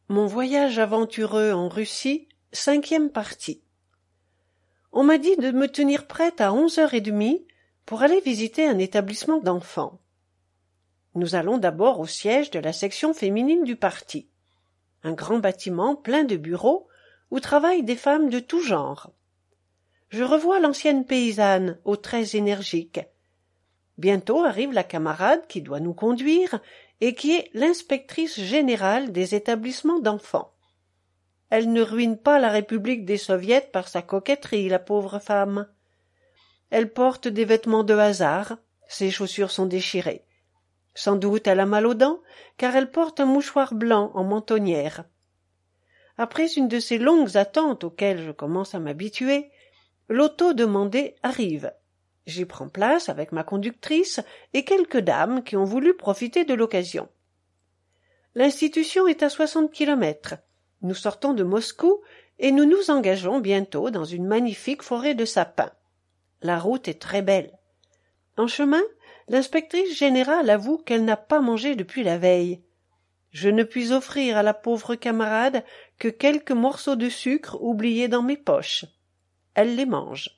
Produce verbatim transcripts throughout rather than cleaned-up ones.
Mon voyage aventureux en Russie, cinquième partie. On m'a dit de me tenir prête à onze heures trente pour aller visiter un établissement d'enfants. Nous allons d'abord au siège de la section féminine du parti, un grand bâtiment plein de bureaux où travaillent des femmes de tout genre. Je revois l'ancienne paysanne aux traits énergiques. Bientôt arrive la camarade qui doit nous conduire et qui est l'inspectrice générale des établissements d'enfants. Elle ne ruine pas la République des Soviets par sa coquetterie, la pauvre femme. Elle porte des vêtements de hasard, ses chaussures sont déchirées. Sans doute elle a mal aux dents, car elle porte un mouchoir blanc en mentonnière. Après une de ces longues attentes auxquelles je commence à m'habituer, l'auto demandée arrive. J'y prends place avec ma conductrice et quelques dames qui ont voulu profiter de l'occasion. L'institution est à soixante kilomètres. Nous sortons de Moscou et nous nous engageons bientôt dans une magnifique forêt de sapins. La route est très belle. En chemin, l'inspectrice générale avoue qu'elle n'a pas mangé depuis la veille. Je ne puis offrir à la pauvre camarade que quelques morceaux de sucre oubliés dans mes poches. Elle les mange.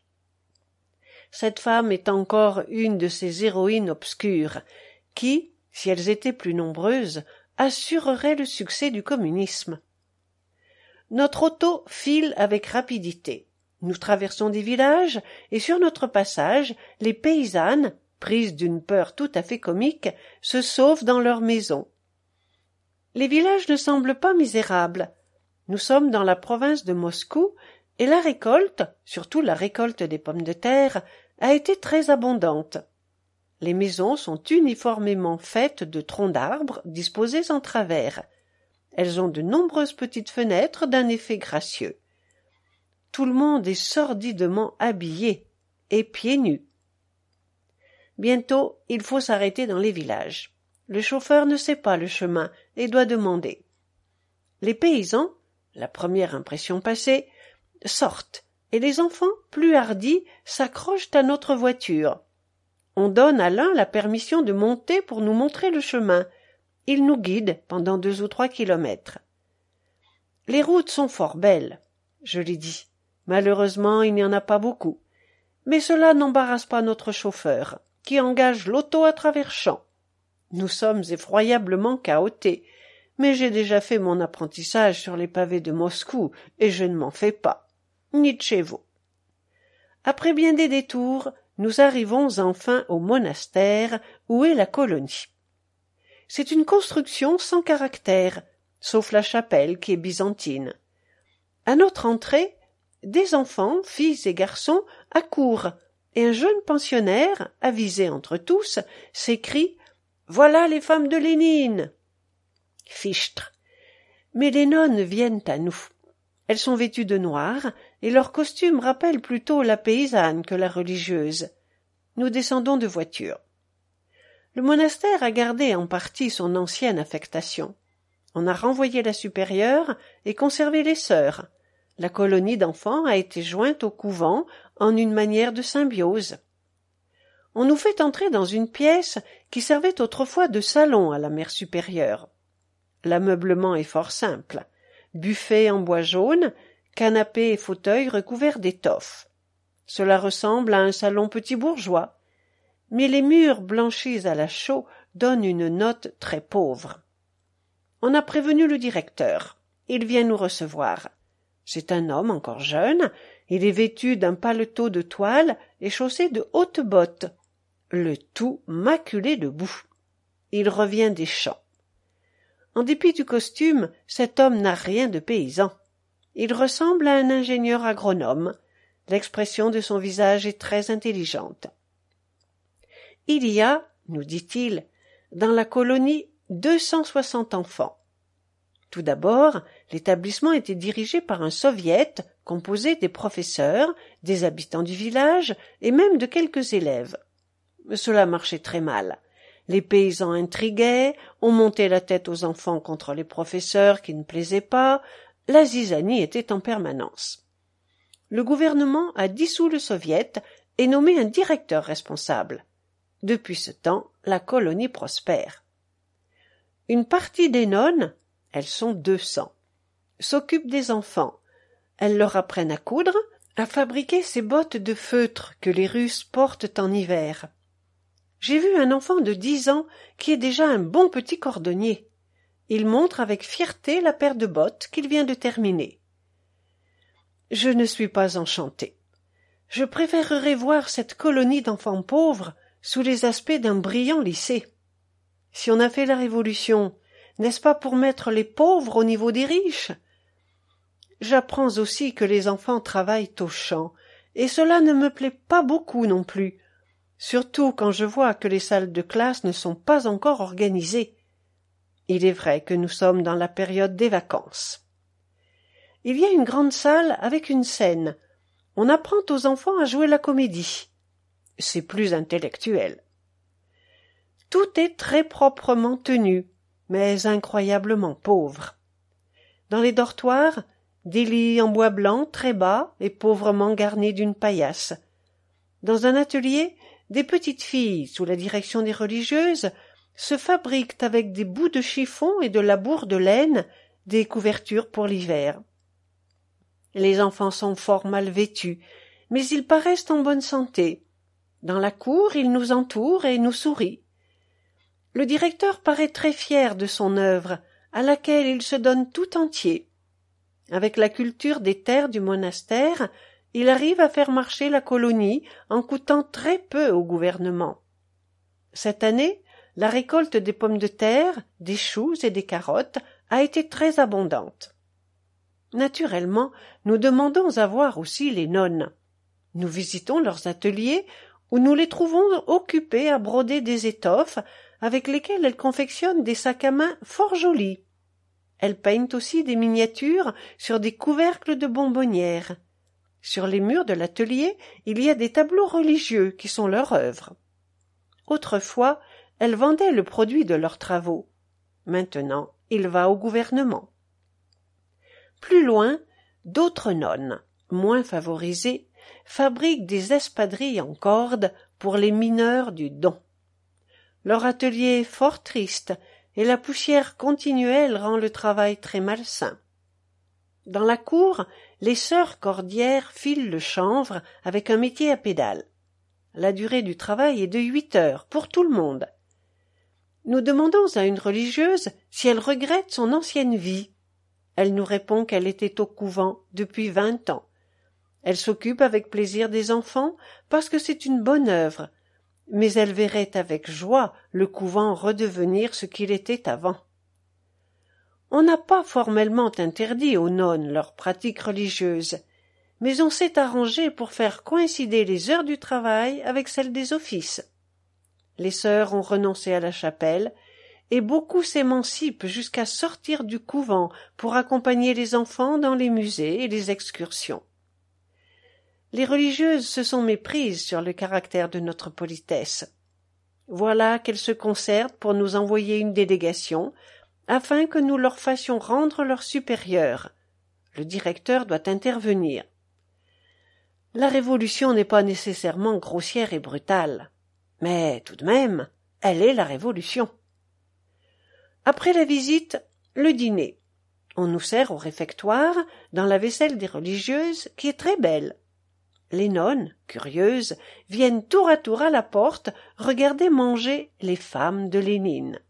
Cette femme est encore une de ces héroïnes obscures qui, si elles étaient plus nombreuses, assureraient le succès du communisme. Notre auto file avec rapidité. Nous traversons des villages et sur notre passage, les paysannes, prises d'une peur tout à fait comique, se sauvent dans leurs maisons. Les villages ne semblent pas misérables. Nous sommes dans la province de Moscou et la récolte, surtout la récolte des pommes de terre, a été très abondante. Les maisons sont uniformément faites de troncs d'arbres disposés en travers. Elles ont de nombreuses petites fenêtres d'un effet gracieux. Tout le monde est sordidement habillé, et pieds nus. Bientôt, il faut s'arrêter dans les villages. Le chauffeur ne sait pas le chemin et doit demander. Les paysans, la première impression passée, sortent, et les enfants, plus hardis, s'accrochent à notre voiture. On donne à l'un la permission de monter pour nous montrer le chemin. Il nous guide pendant deux ou trois kilomètres. Les routes sont fort belles, je l'ai dit. Malheureusement, il n'y en a pas beaucoup. Mais cela n'embarrasse pas notre chauffeur, qui engage l'auto à travers champs. Nous sommes effroyablement cahotés, mais j'ai déjà fait mon apprentissage sur les pavés de Moscou, et je ne m'en fais pas. Ni de chez vous. Après bien des détours, nous arrivons enfin au monastère où est la colonie. C'est une construction sans caractère, sauf la chapelle qui est byzantine. À notre entrée, des enfants, filles et garçons, accourent, et un jeune pensionnaire, avisé entre tous, s'écrie « Voilà les femmes de Lénine !» Fichtre. Mais les nonnes viennent à nous. Elles sont vêtues de noir, et leur costume rappelle plutôt la paysanne que la religieuse. Nous descendons de voiture. Le monastère a gardé en partie son ancienne affectation. On a renvoyé la supérieure et conservé les sœurs. La colonie d'enfants a été jointe au couvent en une manière de symbiose. On nous fait entrer dans une pièce qui servait autrefois de salon à la mère supérieure. L'ameublement est fort simple. Buffet en bois jaune, canapé et fauteuils recouverts d'étoffe. Cela ressemble à un salon petit bourgeois, mais les murs blanchis à la chaux donnent une note très pauvre. On a prévenu le directeur. Il vient nous recevoir. C'est un homme encore jeune. Il est vêtu d'un paletot de toile et chaussé de hautes bottes, le tout maculé de boue. Il revient des champs. En dépit du costume, cet homme n'a rien de paysan. Il ressemble à un ingénieur agronome. L'expression de son visage est très intelligente. Il y a, nous dit-il, dans la colonie deux cent soixante enfants. Tout d'abord, l'établissement était dirigé par un soviet composé des professeurs, des habitants du village et même de quelques élèves. Cela marchait très mal. Les paysans intriguaient, on montait la tête aux enfants contre les professeurs qui ne plaisaient pas, la zizanie était en permanence. Le gouvernement a dissous le soviet et nommé un directeur responsable. Depuis ce temps, la colonie prospère. Une partie des nonnes, elles sont deux cents, s'occupent des enfants. Elles leur apprennent à coudre, à fabriquer ces bottes de feutre que les Russes portent en hiver. J'ai vu un enfant de dix ans qui est déjà un bon petit cordonnier. Il montre avec fierté la paire de bottes qu'il vient de terminer. Je ne suis pas enchantée. Je préférerais voir cette colonie d'enfants pauvres sous les aspects d'un brillant lycée. Si on a fait la Révolution, n'est-ce pas pour mettre les pauvres au niveau des riches? J'apprends aussi que les enfants travaillent aux champs, et cela ne me plaît pas beaucoup non plus, surtout quand je vois que les salles de classe ne sont pas encore organisées. Il est vrai que nous sommes dans la période des vacances. Il y a une grande salle avec une scène. On apprend aux enfants à jouer la comédie. C'est plus intellectuel. Tout est très proprement tenu, mais incroyablement pauvre. Dans les dortoirs, des lits en bois blanc très bas et pauvrement garnis d'une paillasse. Dans un atelier, des petites filles, sous la direction des religieuses, se fabriquent avec des bouts de chiffon et de labour de laine des couvertures pour l'hiver. Les enfants sont fort mal vêtus, mais ils paraissent en bonne santé. Dans la cour, ils nous entourent et nous sourient. Le directeur paraît très fier de son œuvre, à laquelle il se donne tout entier. Avec la culture des terres du monastère, il arrive à faire marcher la colonie en coûtant très peu au gouvernement. Cette année, la récolte des pommes de terre, des choux et des carottes a été très abondante. Naturellement, nous demandons à voir aussi les nonnes. Nous visitons leurs ateliers où nous les trouvons occupées à broder des étoffes avec lesquelles elles confectionnent des sacs à main fort jolis. Elles peignent aussi des miniatures sur des couvercles de bonbonnières. Sur les murs de l'atelier, il y a des tableaux religieux qui sont leur œuvre. Autrefois, elles vendaient le produit de leurs travaux. Maintenant, il va au gouvernement. Plus loin, d'autres nonnes, moins favorisées, fabriquent des espadrilles en corde pour les mineurs du Don. Leur atelier est fort triste, et la poussière continuelle rend le travail très malsain. Dans la cour, les sœurs cordières filent le chanvre avec un métier à pédales. La durée du travail est de huit heures pour tout le monde. Nous demandons à une religieuse si elle regrette son ancienne vie. Elle nous répond qu'elle était au couvent depuis vingt ans. Elle s'occupe avec plaisir des enfants parce que c'est une bonne œuvre, mais elle verrait avec joie le couvent redevenir ce qu'il était avant. On n'a pas formellement interdit aux nonnes leurs pratiques religieuses, mais on s'est arrangé pour faire coïncider les heures du travail avec celles des offices. Les sœurs ont renoncé à la chapelle, et beaucoup s'émancipent jusqu'à sortir du couvent pour accompagner les enfants dans les musées et les excursions. Les religieuses se sont méprises sur le caractère de notre politesse. Voilà qu'elles se concertent pour nous envoyer une délégation, afin que nous leur fassions rendre leur supérieur. Le directeur doit intervenir. La Révolution n'est pas nécessairement grossière et brutale, mais tout de même, elle est la Révolution. Après la visite, le dîner. On nous sert au réfectoire, dans la vaisselle des religieuses, qui est très belle. Les nonnes, curieuses, viennent tour à tour à la porte regarder manger les femmes de Lénine.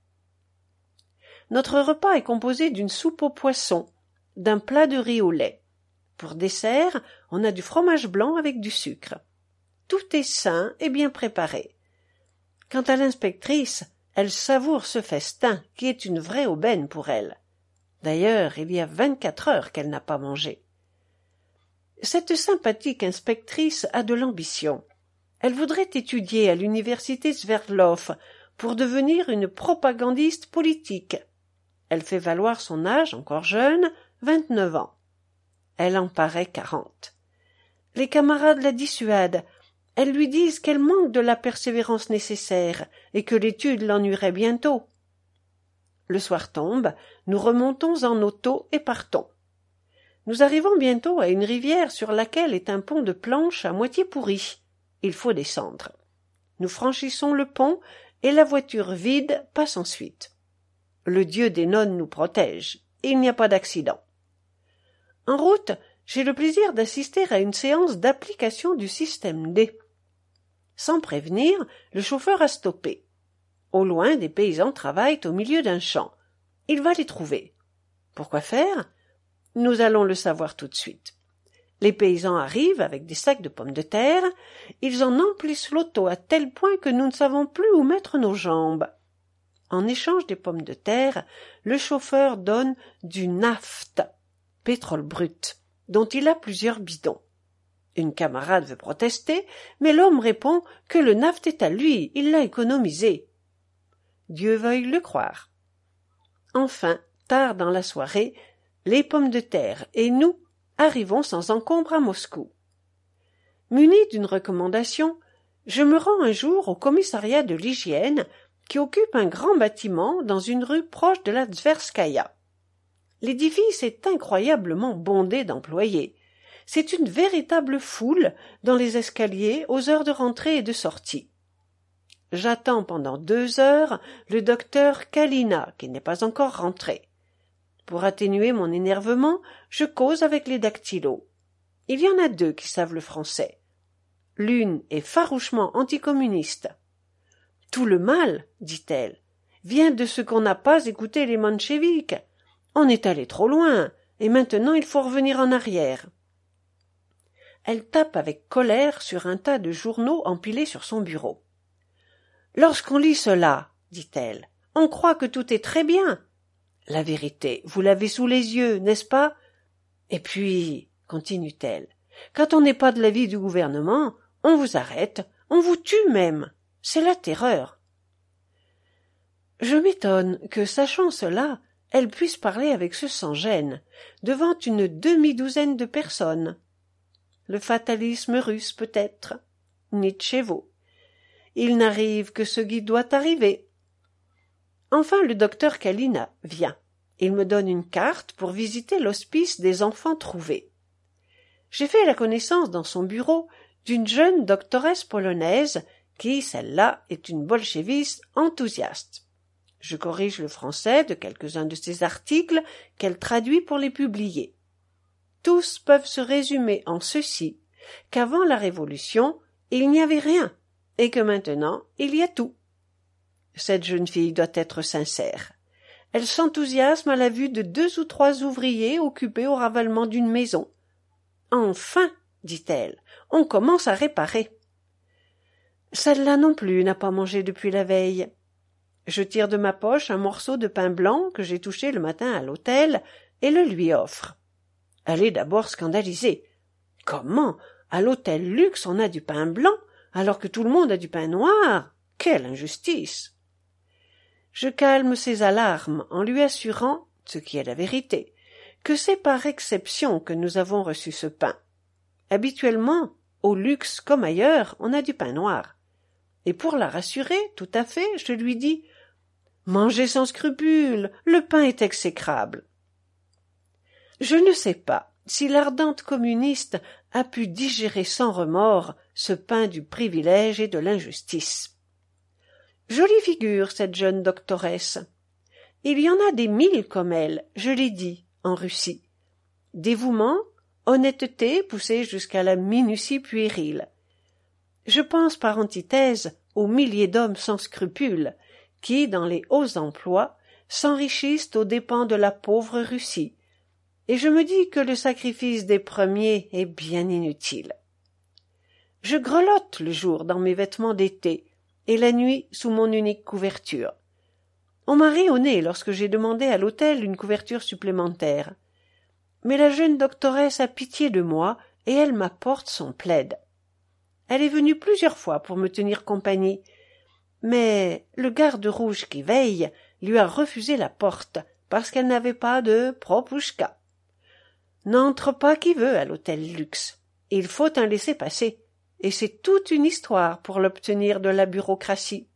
Notre repas est composé d'une soupe au poisson, d'un plat de riz au lait. Pour dessert, on a du fromage blanc avec du sucre. Tout est sain et bien préparé. Quant à l'inspectrice, elle savoure ce festin qui est une vraie aubaine pour elle. D'ailleurs, il y a vingt-quatre heures qu'elle n'a pas mangé. Cette sympathique inspectrice a de l'ambition. Elle voudrait étudier à l'université Sverdlov pour devenir une propagandiste politique. Elle fait valoir son âge, encore jeune, vingt-neuf ans. Elle en paraît quarante. Les camarades la dissuadent. Elles lui disent qu'elle manque de la persévérance nécessaire et que l'étude l'ennuierait bientôt. Le soir tombe, nous remontons en auto et partons. Nous arrivons bientôt à une rivière sur laquelle est un pont de planches à moitié pourri. Il faut descendre. Nous franchissons le pont et la voiture vide passe ensuite. Le dieu des nonnes nous protège. Il n'y a pas d'accident. En route, j'ai le plaisir d'assister à une séance d'application du système D. Sans prévenir, le chauffeur a stoppé. Au loin, des paysans travaillent au milieu d'un champ. Il va les trouver. Pourquoi faire? Nous allons le savoir tout de suite. Les paysans arrivent avec des sacs de pommes de terre. Ils en emplissent l'auto à tel point que nous ne savons plus où mettre nos jambes. En échange des pommes de terre, le chauffeur donne du naphte, pétrole brut, dont il a plusieurs bidons. Une camarade veut protester, mais l'homme répond que le naphte est à lui, il l'a économisé. Dieu veuille le croire. Enfin, tard dans la soirée, les pommes de terre et nous arrivons sans encombre à Moscou. Muni d'une recommandation, je me rends un jour au commissariat de l'hygiène qui occupe un grand bâtiment dans une rue proche de la Tverskaya. L'édifice est incroyablement bondé d'employés. C'est une véritable foule dans les escaliers aux heures de rentrée et de sortie. J'attends pendant deux heures le docteur Kalina, qui n'est pas encore rentré. Pour atténuer mon énervement, je cause avec les dactylos. Il y en a deux qui savent le français. L'une est farouchement anticommuniste. « Tout le mal, dit-elle, vient de ce qu'on n'a pas écouté les mencheviks. On est allé trop loin, et maintenant il faut revenir en arrière. » Elle tape avec colère sur un tas de journaux empilés sur son bureau. « Lorsqu'on lit cela, dit-elle, on croit que tout est très bien. La vérité, vous l'avez sous les yeux, n'est-ce pas? Et puis, continue-t-elle, quand on n'est pas de l'avis du gouvernement, on vous arrête, on vous tue même. C'est la terreur. » Je m'étonne que, sachant cela, elle puisse parler avec ce sans-gêne, devant une demi-douzaine de personnes. Le fatalisme russe, peut-être. Nietzsche vaut. Il n'arrive que ce qui doit arriver. Enfin, le docteur Kalina vient. Il me donne une carte pour visiter l'hospice des enfants trouvés. J'ai fait la connaissance dans son bureau d'une jeune doctoresse polonaise qui, celle-là, est une bolchéviste enthousiaste. Je corrige le français de quelques-uns de ses articles qu'elle traduit pour les publier. Tous peuvent se résumer en ceci, qu'avant la Révolution, il n'y avait rien, et que maintenant, il y a tout. Cette jeune fille doit être sincère. Elle s'enthousiasme à la vue de deux ou trois ouvriers occupés au ravalement d'une maison. « Enfin, dit-elle, on commence à réparer. » Celle-là non plus n'a pas mangé depuis la veille. Je tire de ma poche un morceau de pain blanc que j'ai touché le matin à l'hôtel et le lui offre. Elle est d'abord scandalisée. Comment, à l'hôtel Luxe, on a du pain blanc, alors que tout le monde a du pain noir? Quelle injustice! Je calme ses alarmes en lui assurant, ce qui est la vérité, que c'est par exception que nous avons reçu ce pain. Habituellement, au Luxe comme ailleurs, on a du pain noir. Et pour la rassurer, tout à fait, je lui dis « Mangez sans scrupule, le pain est exécrable. » Je ne sais pas si l'ardente communiste a pu digérer sans remords ce pain du privilège et de l'injustice. Jolie figure, cette jeune doctoresse. Il y en a des mille comme elle, je l'ai dit, en Russie. Dévouement, honnêteté poussée jusqu'à la minutie puérile. Je pense par antithèse aux milliers d'hommes sans scrupules qui, dans les hauts emplois, s'enrichissent aux dépens de la pauvre Russie, et je me dis que le sacrifice des premiers est bien inutile. Je grelotte le jour dans mes vêtements d'été, et la nuit sous mon unique couverture. On m'a ri au nez lorsque j'ai demandé à l'hôtel une couverture supplémentaire. Mais la jeune doctoresse a pitié de moi, et elle m'apporte son plaid. Elle est venue plusieurs fois pour me tenir compagnie, mais le garde rouge qui veille lui a refusé la porte parce qu'elle n'avait pas de propouchka. N'entre pas qui veut à l'hôtel Luxe. Il faut un laissez-passer, et c'est toute une histoire pour l'obtenir de la bureaucratie.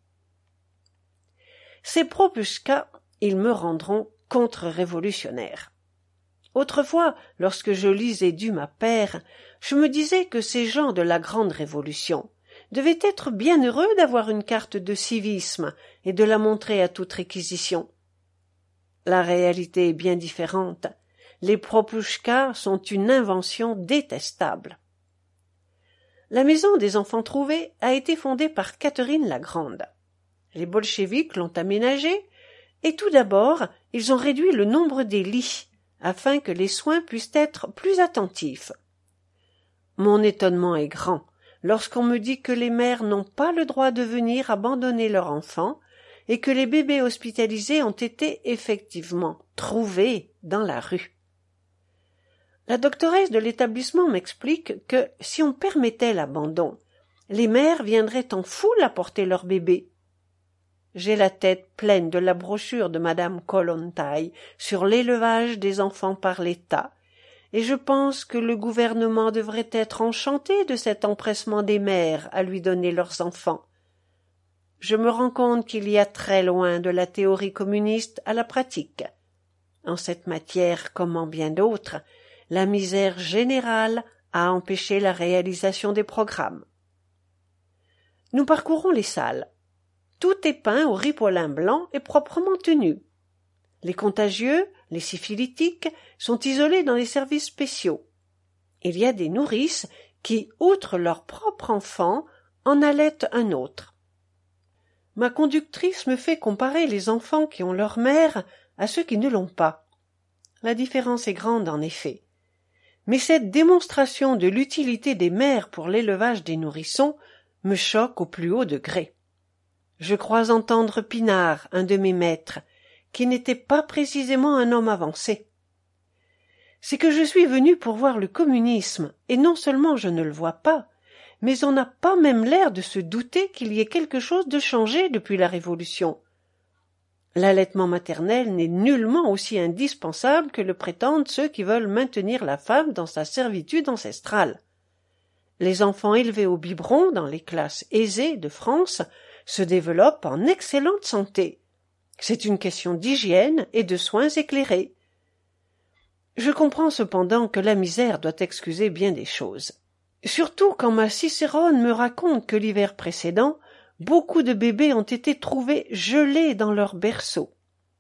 Ces propouchkas, ils me rendront contre-révolutionnaire. Autrefois, lorsque je lisais Dumas père, je me disais que ces gens de la grande révolution devaient être bien heureux d'avoir une carte de civisme et de la montrer à toute réquisition. La réalité est bien différente. Les propouchkas sont une invention détestable. La maison des enfants trouvés a été fondée par Catherine la Grande. Les bolcheviks l'ont aménagée, et tout d'abord, ils ont réduit le nombre des lits, afin que les soins puissent être plus attentifs. Mon étonnement est grand lorsqu'on me dit que les mères n'ont pas le droit de venir abandonner leurs enfants et que les bébés hospitalisés ont été effectivement trouvés dans la rue. La doctoresse de l'établissement m'explique que si on permettait l'abandon, les mères viendraient en foule apporter leurs bébés. J'ai la tête pleine de la brochure de madame Kollontai sur l'élevage des enfants par l'État, et je pense que le gouvernement devrait être enchanté de cet empressement des mères à lui donner leurs enfants. Je me rends compte qu'il y a très loin de la théorie communiste à la pratique. En cette matière, comme en bien d'autres, la misère générale a empêché la réalisation des programmes. Nous parcourons les salles. Tout est peint au ripolin blanc et proprement tenu. Les contagieux, les syphilitiques, sont isolés dans les services spéciaux. Il y a des nourrices qui, outre leur propre enfant, en allaitent un autre. Ma conductrice me fait comparer les enfants qui ont leur mère à ceux qui ne l'ont pas. La différence est grande, en effet. Mais cette démonstration de l'utilité des mères pour l'élevage des nourrissons me choque au plus haut degré. Je crois entendre Pinard, un de mes maîtres, qui n'était pas précisément un homme avancé. C'est que je suis venu pour voir le communisme, et non seulement je ne le vois pas, mais on n'a pas même l'air de se douter qu'il y ait quelque chose de changé depuis la Révolution. L'allaitement maternel n'est nullement aussi indispensable que le prétendent ceux qui veulent maintenir la femme dans sa servitude ancestrale. Les enfants élevés au biberon dans les classes aisées de France se développent en excellente santé. C'est une question d'hygiène et de soins éclairés. Je comprends cependant que la misère doit excuser bien des choses. Surtout quand ma Cicérone me raconte que l'hiver précédent, beaucoup de bébés ont été trouvés gelés dans leur berceau.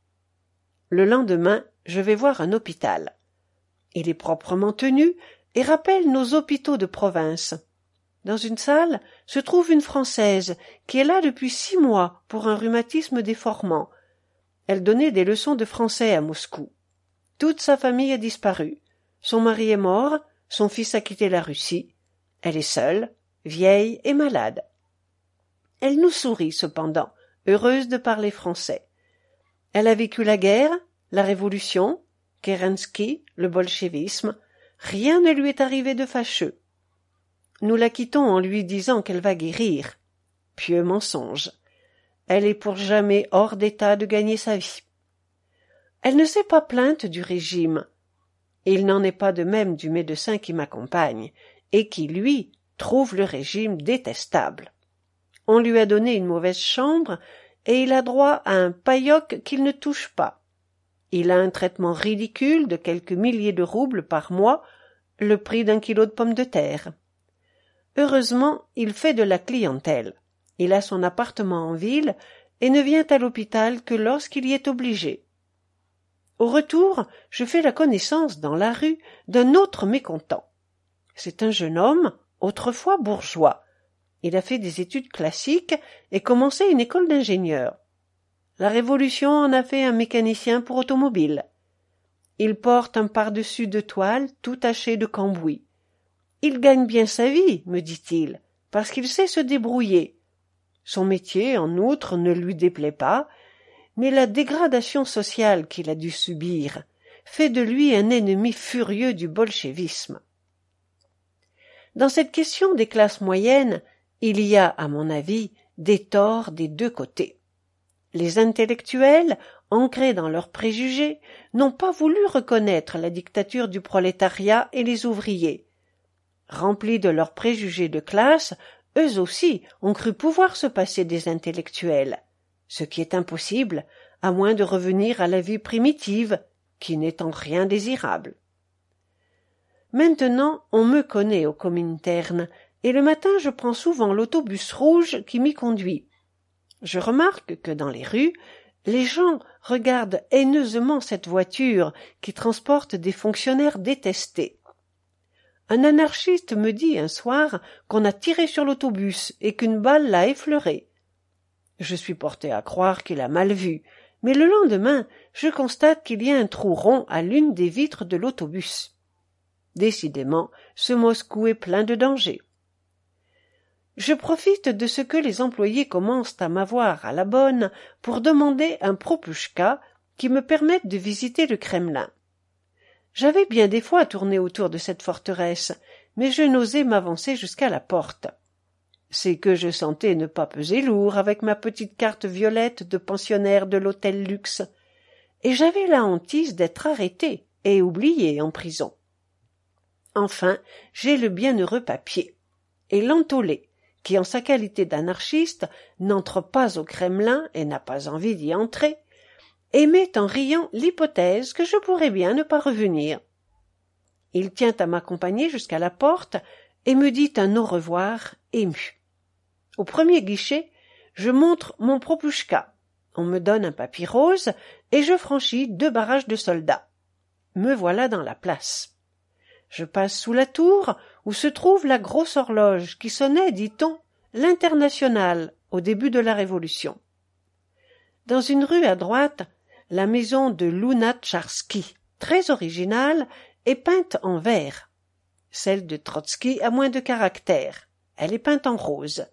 Le lendemain, je vais voir un hôpital. Il est proprement tenu et rappelle nos hôpitaux de province. Dans une salle se trouve une Française qui est là depuis six mois pour un rhumatisme déformant. Elle donnait des leçons de français à Moscou. Toute sa famille a disparu. Son mari est mort, son fils a quitté la Russie. Elle est seule, vieille et malade. Elle nous sourit cependant, heureuse de parler français. Elle a vécu la guerre, la Révolution, Kerensky, le bolchevisme. Rien ne lui est arrivé de fâcheux. Nous la quittons en lui disant qu'elle va guérir. Pieux mensonge. Elle est pour jamais hors d'état de gagner sa vie. Elle ne s'est pas plainte du régime. Il n'en est pas de même du médecin qui m'accompagne, et qui, lui, trouve le régime détestable. On lui a donné une mauvaise chambre, et il a droit à un pailloc qu'il ne touche pas. Il a un traitement ridicule de quelques milliers de roubles par mois, le prix d'un kilo de pommes de terre. Heureusement, il fait de la clientèle. Il a son appartement en ville et ne vient à l'hôpital que lorsqu'il y est obligé. Au retour, je fais la connaissance dans la rue d'un autre mécontent. C'est un jeune homme, autrefois bourgeois. Il a fait des études classiques et commencé une école d'ingénieur. La Révolution en a fait un mécanicien pour automobile. Il porte un pardessus de toile tout taché de cambouis. Il gagne bien sa vie, me dit-il, parce qu'il sait se débrouiller. Son métier, en outre, ne lui déplaît pas, mais la dégradation sociale qu'il a dû subir fait de lui un ennemi furieux du bolchevisme. Dans cette question des classes moyennes, il y a, à mon avis, des torts des deux côtés. Les intellectuels, ancrés dans leurs préjugés, n'ont pas voulu reconnaître la dictature du prolétariat et les ouvriers. Remplis de leurs préjugés de classe, eux aussi ont cru pouvoir se passer des intellectuels, ce qui est impossible, à moins de revenir à la vie primitive, qui n'est en rien désirable. Maintenant, on me connaît au Comintern, et le matin je prends souvent l'autobus rouge qui m'y conduit. Je remarque que dans les rues, les gens regarde haineusement cette voiture qui transporte des fonctionnaires détestés. Un anarchiste me dit un soir qu'on a tiré sur l'autobus et qu'une balle l'a effleuré. Je suis porté à croire qu'il a mal vu, mais le lendemain, je constate qu'il y a un trou rond à l'une des vitres de l'autobus. Décidément, ce Moscou est plein de dangers. Je profite de ce que les employés commencent à m'avoir à la bonne pour demander un propushka qui me permette de visiter le Kremlin. J'avais bien des fois tourné autour de cette forteresse, mais je n'osais m'avancer jusqu'à la porte. C'est que je sentais ne pas peser lourd avec ma petite carte violette de pensionnaire de l'hôtel Luxe, et j'avais la hantise d'être arrêté et oublié en prison. Enfin, j'ai le bienheureux papier, et l'entolé, qui en sa qualité d'anarchiste n'entre pas au Kremlin et n'a pas envie d'y entrer, émet en riant l'hypothèse que je pourrais bien ne pas revenir. Il tient à m'accompagner jusqu'à la porte et me dit un au revoir ému. Au premier guichet, je montre mon propushka. On me donne un papier rose et je franchis deux barrages de soldats. Me voilà dans la place. Je passe sous la tour où se trouve la grosse horloge qui sonnait, dit-on, l'Internationale au début de la Révolution. Dans une rue à droite, la maison de Lounatcharsky, très originale, est peinte en vert. Celle de Trotsky a moins de caractère. Elle est peinte en rose.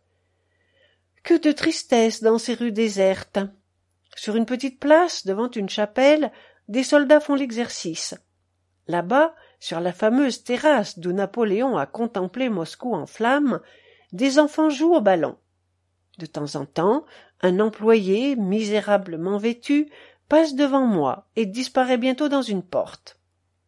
Que de tristesse dans ces rues désertes. Sur une petite place, devant une chapelle, des soldats font l'exercice. Là-bas, sur la fameuse terrasse d'où Napoléon a contemplé Moscou en flammes, des enfants jouent au ballon. De temps en temps, un employé, misérablement vêtu, passe devant moi et disparaît bientôt dans une porte.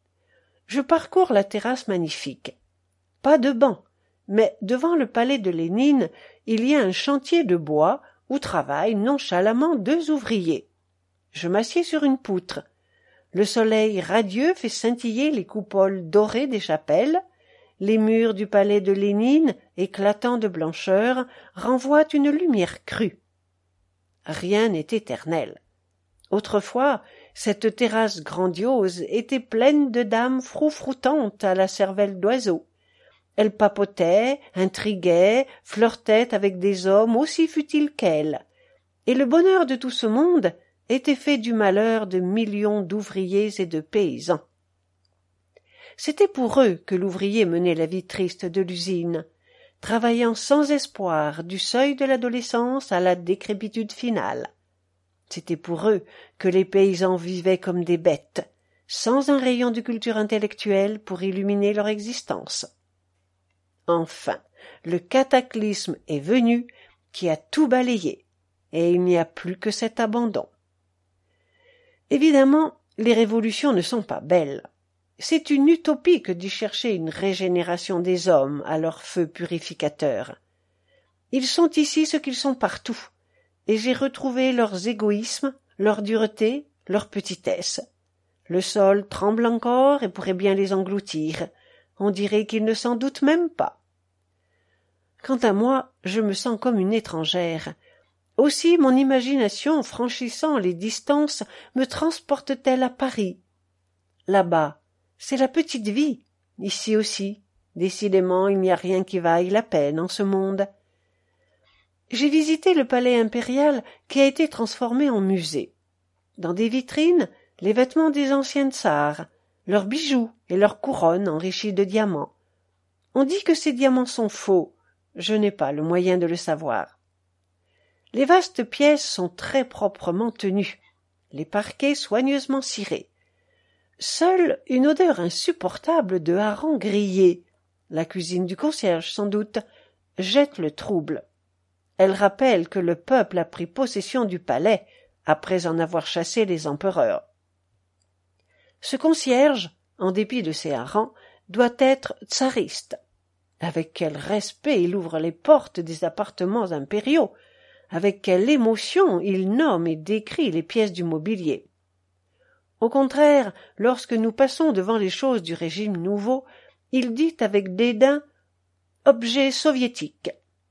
Je parcours la terrasse magnifique. Pas de banc, mais devant le palais de Lénine, il y a un chantier de bois où travaillent nonchalamment deux ouvriers. Je m'assieds sur une poutre. Le soleil radieux fait scintiller les coupoles dorées des chapelles. Les murs du palais de Lénine, éclatants de blancheur, renvoient une lumière crue. Rien n'est éternel. Autrefois, cette terrasse grandiose était pleine de dames froufroutantes à la cervelle d'oiseau. Elles papotaient, intriguaient, flirtaient avec des hommes aussi futiles qu'elles. Et le bonheur de tout ce monde était fait du malheur de millions d'ouvriers et de paysans. C'était pour eux que l'ouvrier menait la vie triste de l'usine, travaillant sans espoir du seuil de l'adolescence à la décrépitude finale. C'était pour eux que les paysans vivaient comme des bêtes, sans un rayon de culture intellectuelle pour illuminer leur existence. Enfin, le cataclysme est venu qui a tout balayé, et il n'y a plus que cet abandon. Évidemment, les révolutions ne sont pas belles. C'est une utopie que d'y chercher une régénération des hommes à leur feu purificateur. Ils sont ici ce qu'ils sont partout, et j'ai retrouvé leurs égoïsmes, leur dureté, leur petitesse. Le sol tremble encore et pourrait bien les engloutir. On dirait qu'ils ne s'en doutent même pas. Quant à moi, je me sens comme une étrangère. Aussi mon imagination, franchissant les distances, me transporte-t-elle à Paris. Là-bas, c'est la petite vie. Ici aussi, décidément, il n'y a rien qui vaille la peine en ce monde. J'ai visité le palais impérial qui a été transformé en musée. Dans des vitrines, les vêtements des anciens tsars, leurs bijoux et leurs couronnes enrichies de diamants. On dit que ces diamants sont faux. Je n'ai pas le moyen de le savoir. Les vastes pièces sont très proprement tenues, les parquets soigneusement cirés. Seule une odeur insupportable de harengs grillés, la cuisine du concierge sans doute, jette le trouble. Elle rappelle que le peuple a pris possession du palais après en avoir chassé les empereurs. Ce concierge, en dépit de ses harengs, doit être tsariste. Avec quel respect il ouvre les portes des appartements impériaux, avec quelle émotion il nomme et décrit les pièces du mobilier. Au contraire, lorsque nous passons devant les choses du régime nouveau, il dit avec dédain « objet soviétique ».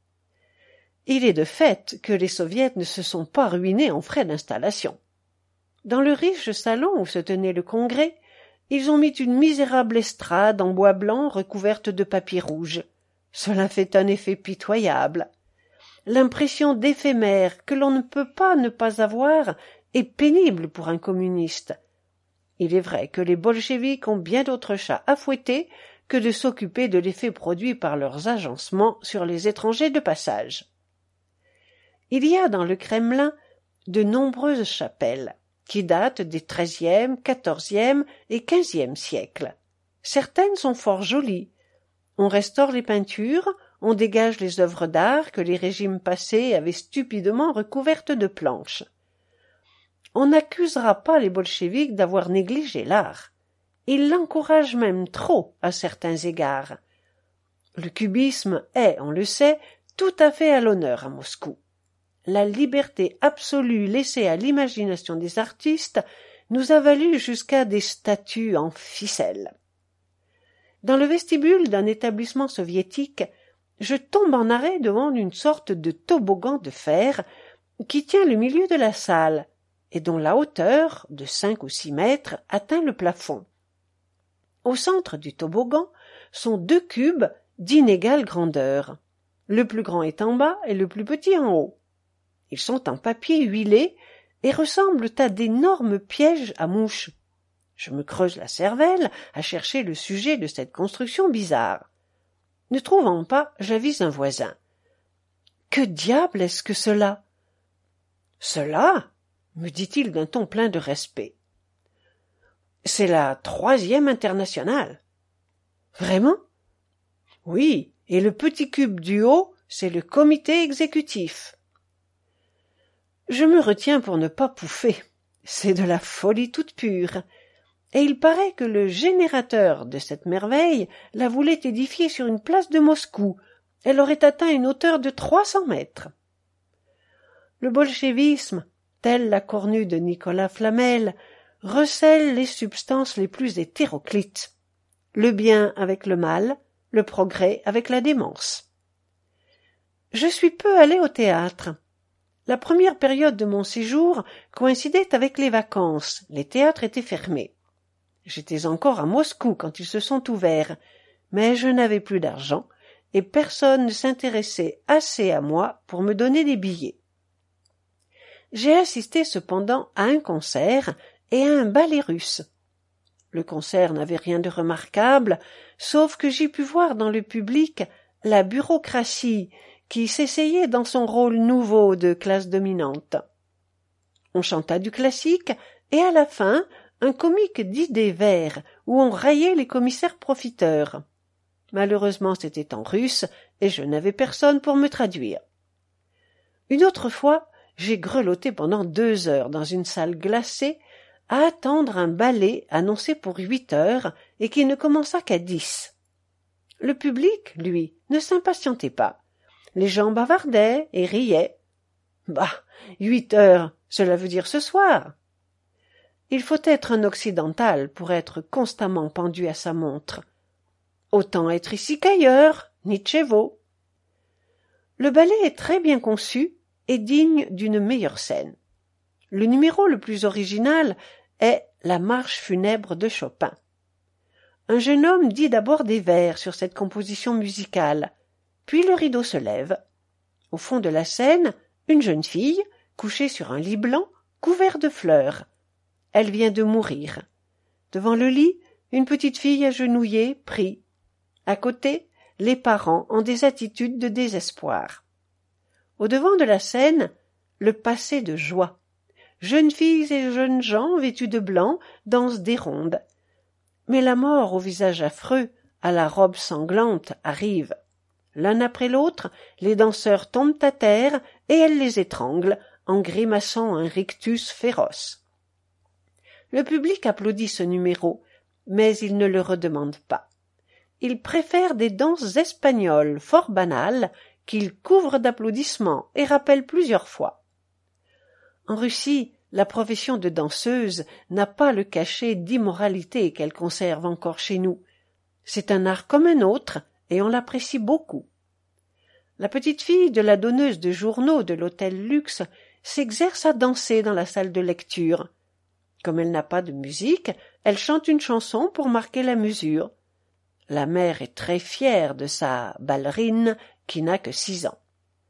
Il est de fait que les soviets ne se sont pas ruinés en frais d'installation. Dans le riche salon où se tenait le congrès, ils ont mis une misérable estrade en bois blanc recouverte de papier rouge. Cela fait un effet pitoyable. L'impression d'éphémère que l'on ne peut pas ne pas avoir est pénible pour un communiste. Il est vrai que les bolcheviks ont bien d'autres chats à fouetter que de s'occuper de l'effet produit par leurs agencements sur les étrangers de passage. Il y a dans le Kremlin de nombreuses chapelles, qui datent des treizième, quatorzième et quinzième siècles. Certaines sont fort jolies. On restaure les peintures, on dégage les œuvres d'art que les régimes passés avaient stupidement recouvertes de planches. On n'accusera pas les bolcheviks d'avoir négligé l'art. Ils l'encouragent même trop à certains égards. Le cubisme est, on le sait, tout à fait à l'honneur à Moscou. La liberté absolue laissée à l'imagination des artistes nous a valu jusqu'à des statues en ficelle. Dans le vestibule d'un établissement soviétique, je tombe en arrêt devant une sorte de toboggan de fer qui tient le milieu de la salle et dont la hauteur, de cinq ou six mètres, atteint le plafond. Au centre du toboggan sont deux cubes d'inégale grandeur. Le plus grand est en bas et le plus petit en haut. Ils sont en papier huilé et ressemblent à d'énormes pièges à mouches. Je me creuse la cervelle à chercher le sujet de cette construction bizarre. Ne trouvant pas, j'avise un voisin. « Que diable est-ce que cela ?»« Cela ?» me dit-il d'un ton plein de respect. « C'est la troisième internationale. »« Vraiment ?»« Oui, et le petit cube du haut, c'est le comité exécutif. » Je me retiens pour ne pas pouffer. C'est de la folie toute pure. Et il paraît que le générateur de cette merveille la voulait édifier sur une place de Moscou. Elle aurait atteint une hauteur de trois cents mètres. Le bolchevisme, tel la cornue de Nicolas Flamel, recèle les substances les plus hétéroclites. Le bien avec le mal, le progrès avec la démence. Je suis peu allé au théâtre. La première période de mon séjour coïncidait avec les vacances, les théâtres étaient fermés. J'étais encore à Moscou quand ils se sont ouverts, mais je n'avais plus d'argent et personne ne s'intéressait assez à moi pour me donner des billets. J'ai assisté cependant à un concert et à un ballet russe. Le concert n'avait rien de remarquable, sauf que j'y pus voir dans le public la bureaucratie qui s'essayait dans son rôle nouveau de classe dominante. On chanta du classique et à la fin un comique d'idées verts où on raillait les commissaires profiteurs. Malheureusement c'était en russe et je n'avais personne pour me traduire. Une autre fois, j'ai grelotté pendant deux heures dans une salle glacée à attendre un ballet annoncé pour huit heures et qui ne commença qu'à dix. Le public, lui, ne s'impatientait pas. Les gens bavardaient et riaient. Bah, huit heures, cela veut dire ce soir. Il faut être un occidental pour être constamment pendu à sa montre. Autant être ici qu'ailleurs, Nietzsche vaut. Le ballet est très bien conçu et digne d'une meilleure scène. Le numéro le plus original est la marche funèbre de Chopin. Un jeune homme dit d'abord des vers sur cette composition musicale, puis le rideau se lève. Au fond de la scène, une jeune fille, couchée sur un lit blanc, couvert de fleurs. Elle vient de mourir. Devant le lit, une petite fille agenouillée prie. À côté, les parents en des attitudes de désespoir. Au devant de la scène, le passé de joie. Jeunes filles et jeunes gens vêtus de blanc dansent des rondes. Mais la mort au visage affreux, à la robe sanglante, arrive. L'un après l'autre, les danseurs tombent à terre et elle les étrangle en grimaçant un rictus féroce. Le public applaudit ce numéro, mais il ne le redemande pas. Il préfère des danses espagnoles fort banales qu'il couvre d'applaudissements et rappelle plusieurs fois. En Russie, la profession de danseuse n'a pas le cachet d'immoralité qu'elle conserve encore chez nous. C'est un art comme un autre, et on l'apprécie beaucoup. La petite fille de la donneuse de journaux de l'hôtel Luxe s'exerce à danser dans la salle de lecture. Comme elle n'a pas de musique, elle chante une chanson pour marquer la mesure. La mère est très fière de sa ballerine qui n'a que six ans.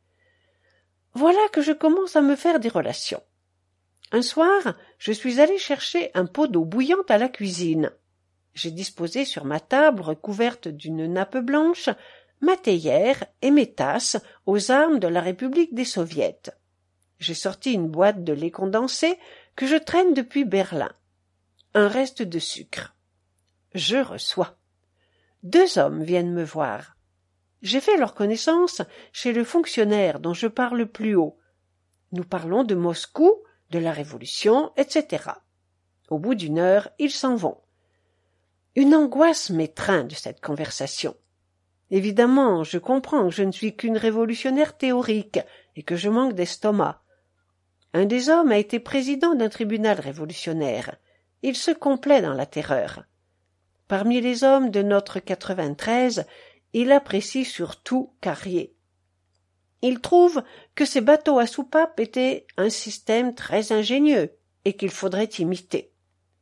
Voilà que je commence à me faire des relations. Un soir, je suis allée chercher un pot d'eau bouillante à la cuisine. J'ai disposé sur ma table, recouverte d'une nappe blanche, ma théière et mes tasses aux armes de la République des Soviets. J'ai sorti une boîte de lait condensé que je traîne depuis Berlin. Un reste de sucre. Je reçois. Deux hommes viennent me voir. J'ai fait leur connaissance chez le fonctionnaire dont je parle plus haut. Nous parlons de Moscou, de la Révolution, et cetera. Au bout d'une heure, ils s'en vont. Une angoisse m'étreint de cette conversation. Évidemment, je comprends que je ne suis qu'une révolutionnaire théorique et que je manque d'estomac. Un des hommes a été président d'un tribunal révolutionnaire. Il se complaît dans la terreur. Parmi les hommes de notre quatre-vingt-treize, il apprécie surtout Carrier. Il trouve que ces bateaux à soupape étaient un système très ingénieux et qu'il faudrait imiter.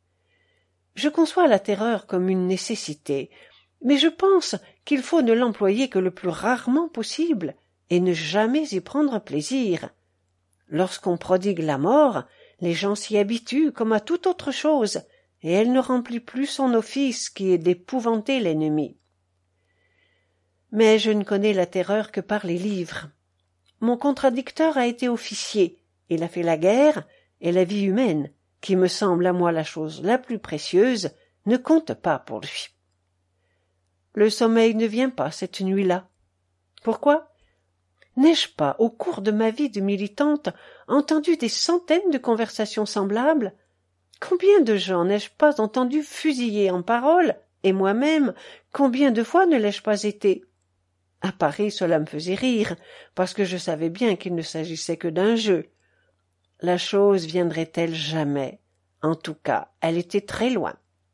Je conçois la terreur comme une nécessité, mais je pense qu'il faut ne l'employer que le plus rarement possible et ne jamais y prendre plaisir. Lorsqu'on prodigue la mort, les gens s'y habituent comme à toute autre chose, et elle ne remplit plus son office qui est d'épouvanter l'ennemi. Mais je ne connais la terreur que par les livres. Mon contradicteur a été officier, il a fait la guerre, et la vie humaine, qui me semble à moi la chose la plus précieuse, ne compte pas pour lui. Le sommeil ne vient pas cette nuit-là. Pourquoi ? N'ai-je pas, au cours de ma vie de militante, entendu des centaines de conversations semblables ? Combien de gens n'ai-je pas entendu fusiller en paroles, et moi-même, combien de fois ne l'ai-je pas été ? À Paris, cela me faisait rire, parce que je savais bien qu'il ne s'agissait que d'un jeu. La chose viendrait-elle jamais ? En tout cas, elle était très loin.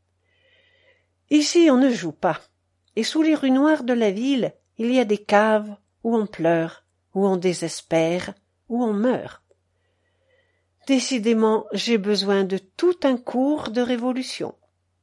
Ici, on ne joue pas, et sous les rues noires de la ville, il y a des caves où on pleure, où on désespère, où on meurt. Décidément, j'ai besoin de tout un cours de révolution.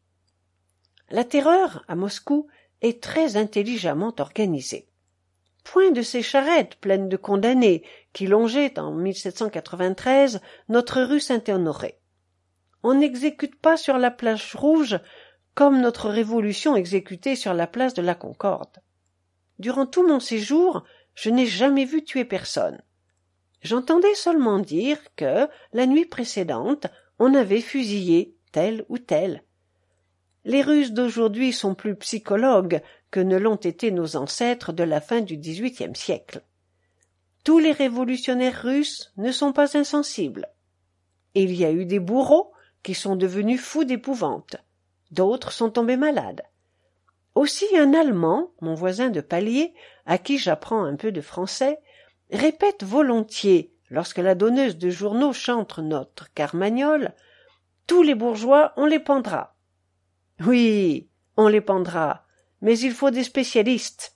La terreur, à Moscou, est très intelligemment organisée. Point de ces charrettes pleines de condamnés qui longeaient en mille sept cent quatre-vingt-treize notre rue Saint-Honoré. On n'exécute pas sur la place rouge comme notre révolution exécutée sur la place de la Concorde. Durant tout mon séjour, je n'ai jamais vu tuer personne. J'entendais seulement dire que, la nuit précédente, on avait fusillé tel ou tel. Les Russes d'aujourd'hui sont plus psychologues que ne l'ont été nos ancêtres de la fin du dix-huitième siècle. Tous les révolutionnaires russes ne sont pas insensibles. Il y a eu des bourreaux qui sont devenus fous d'épouvante. D'autres sont tombés malades. Aussi un Allemand, mon voisin de palier, à qui j'apprends un peu de français, répète volontiers, lorsque la donneuse de journaux chante notre Carmagnole, « Tous les bourgeois, on les pendra ». Oui, on les pendra, mais il faut des spécialistes.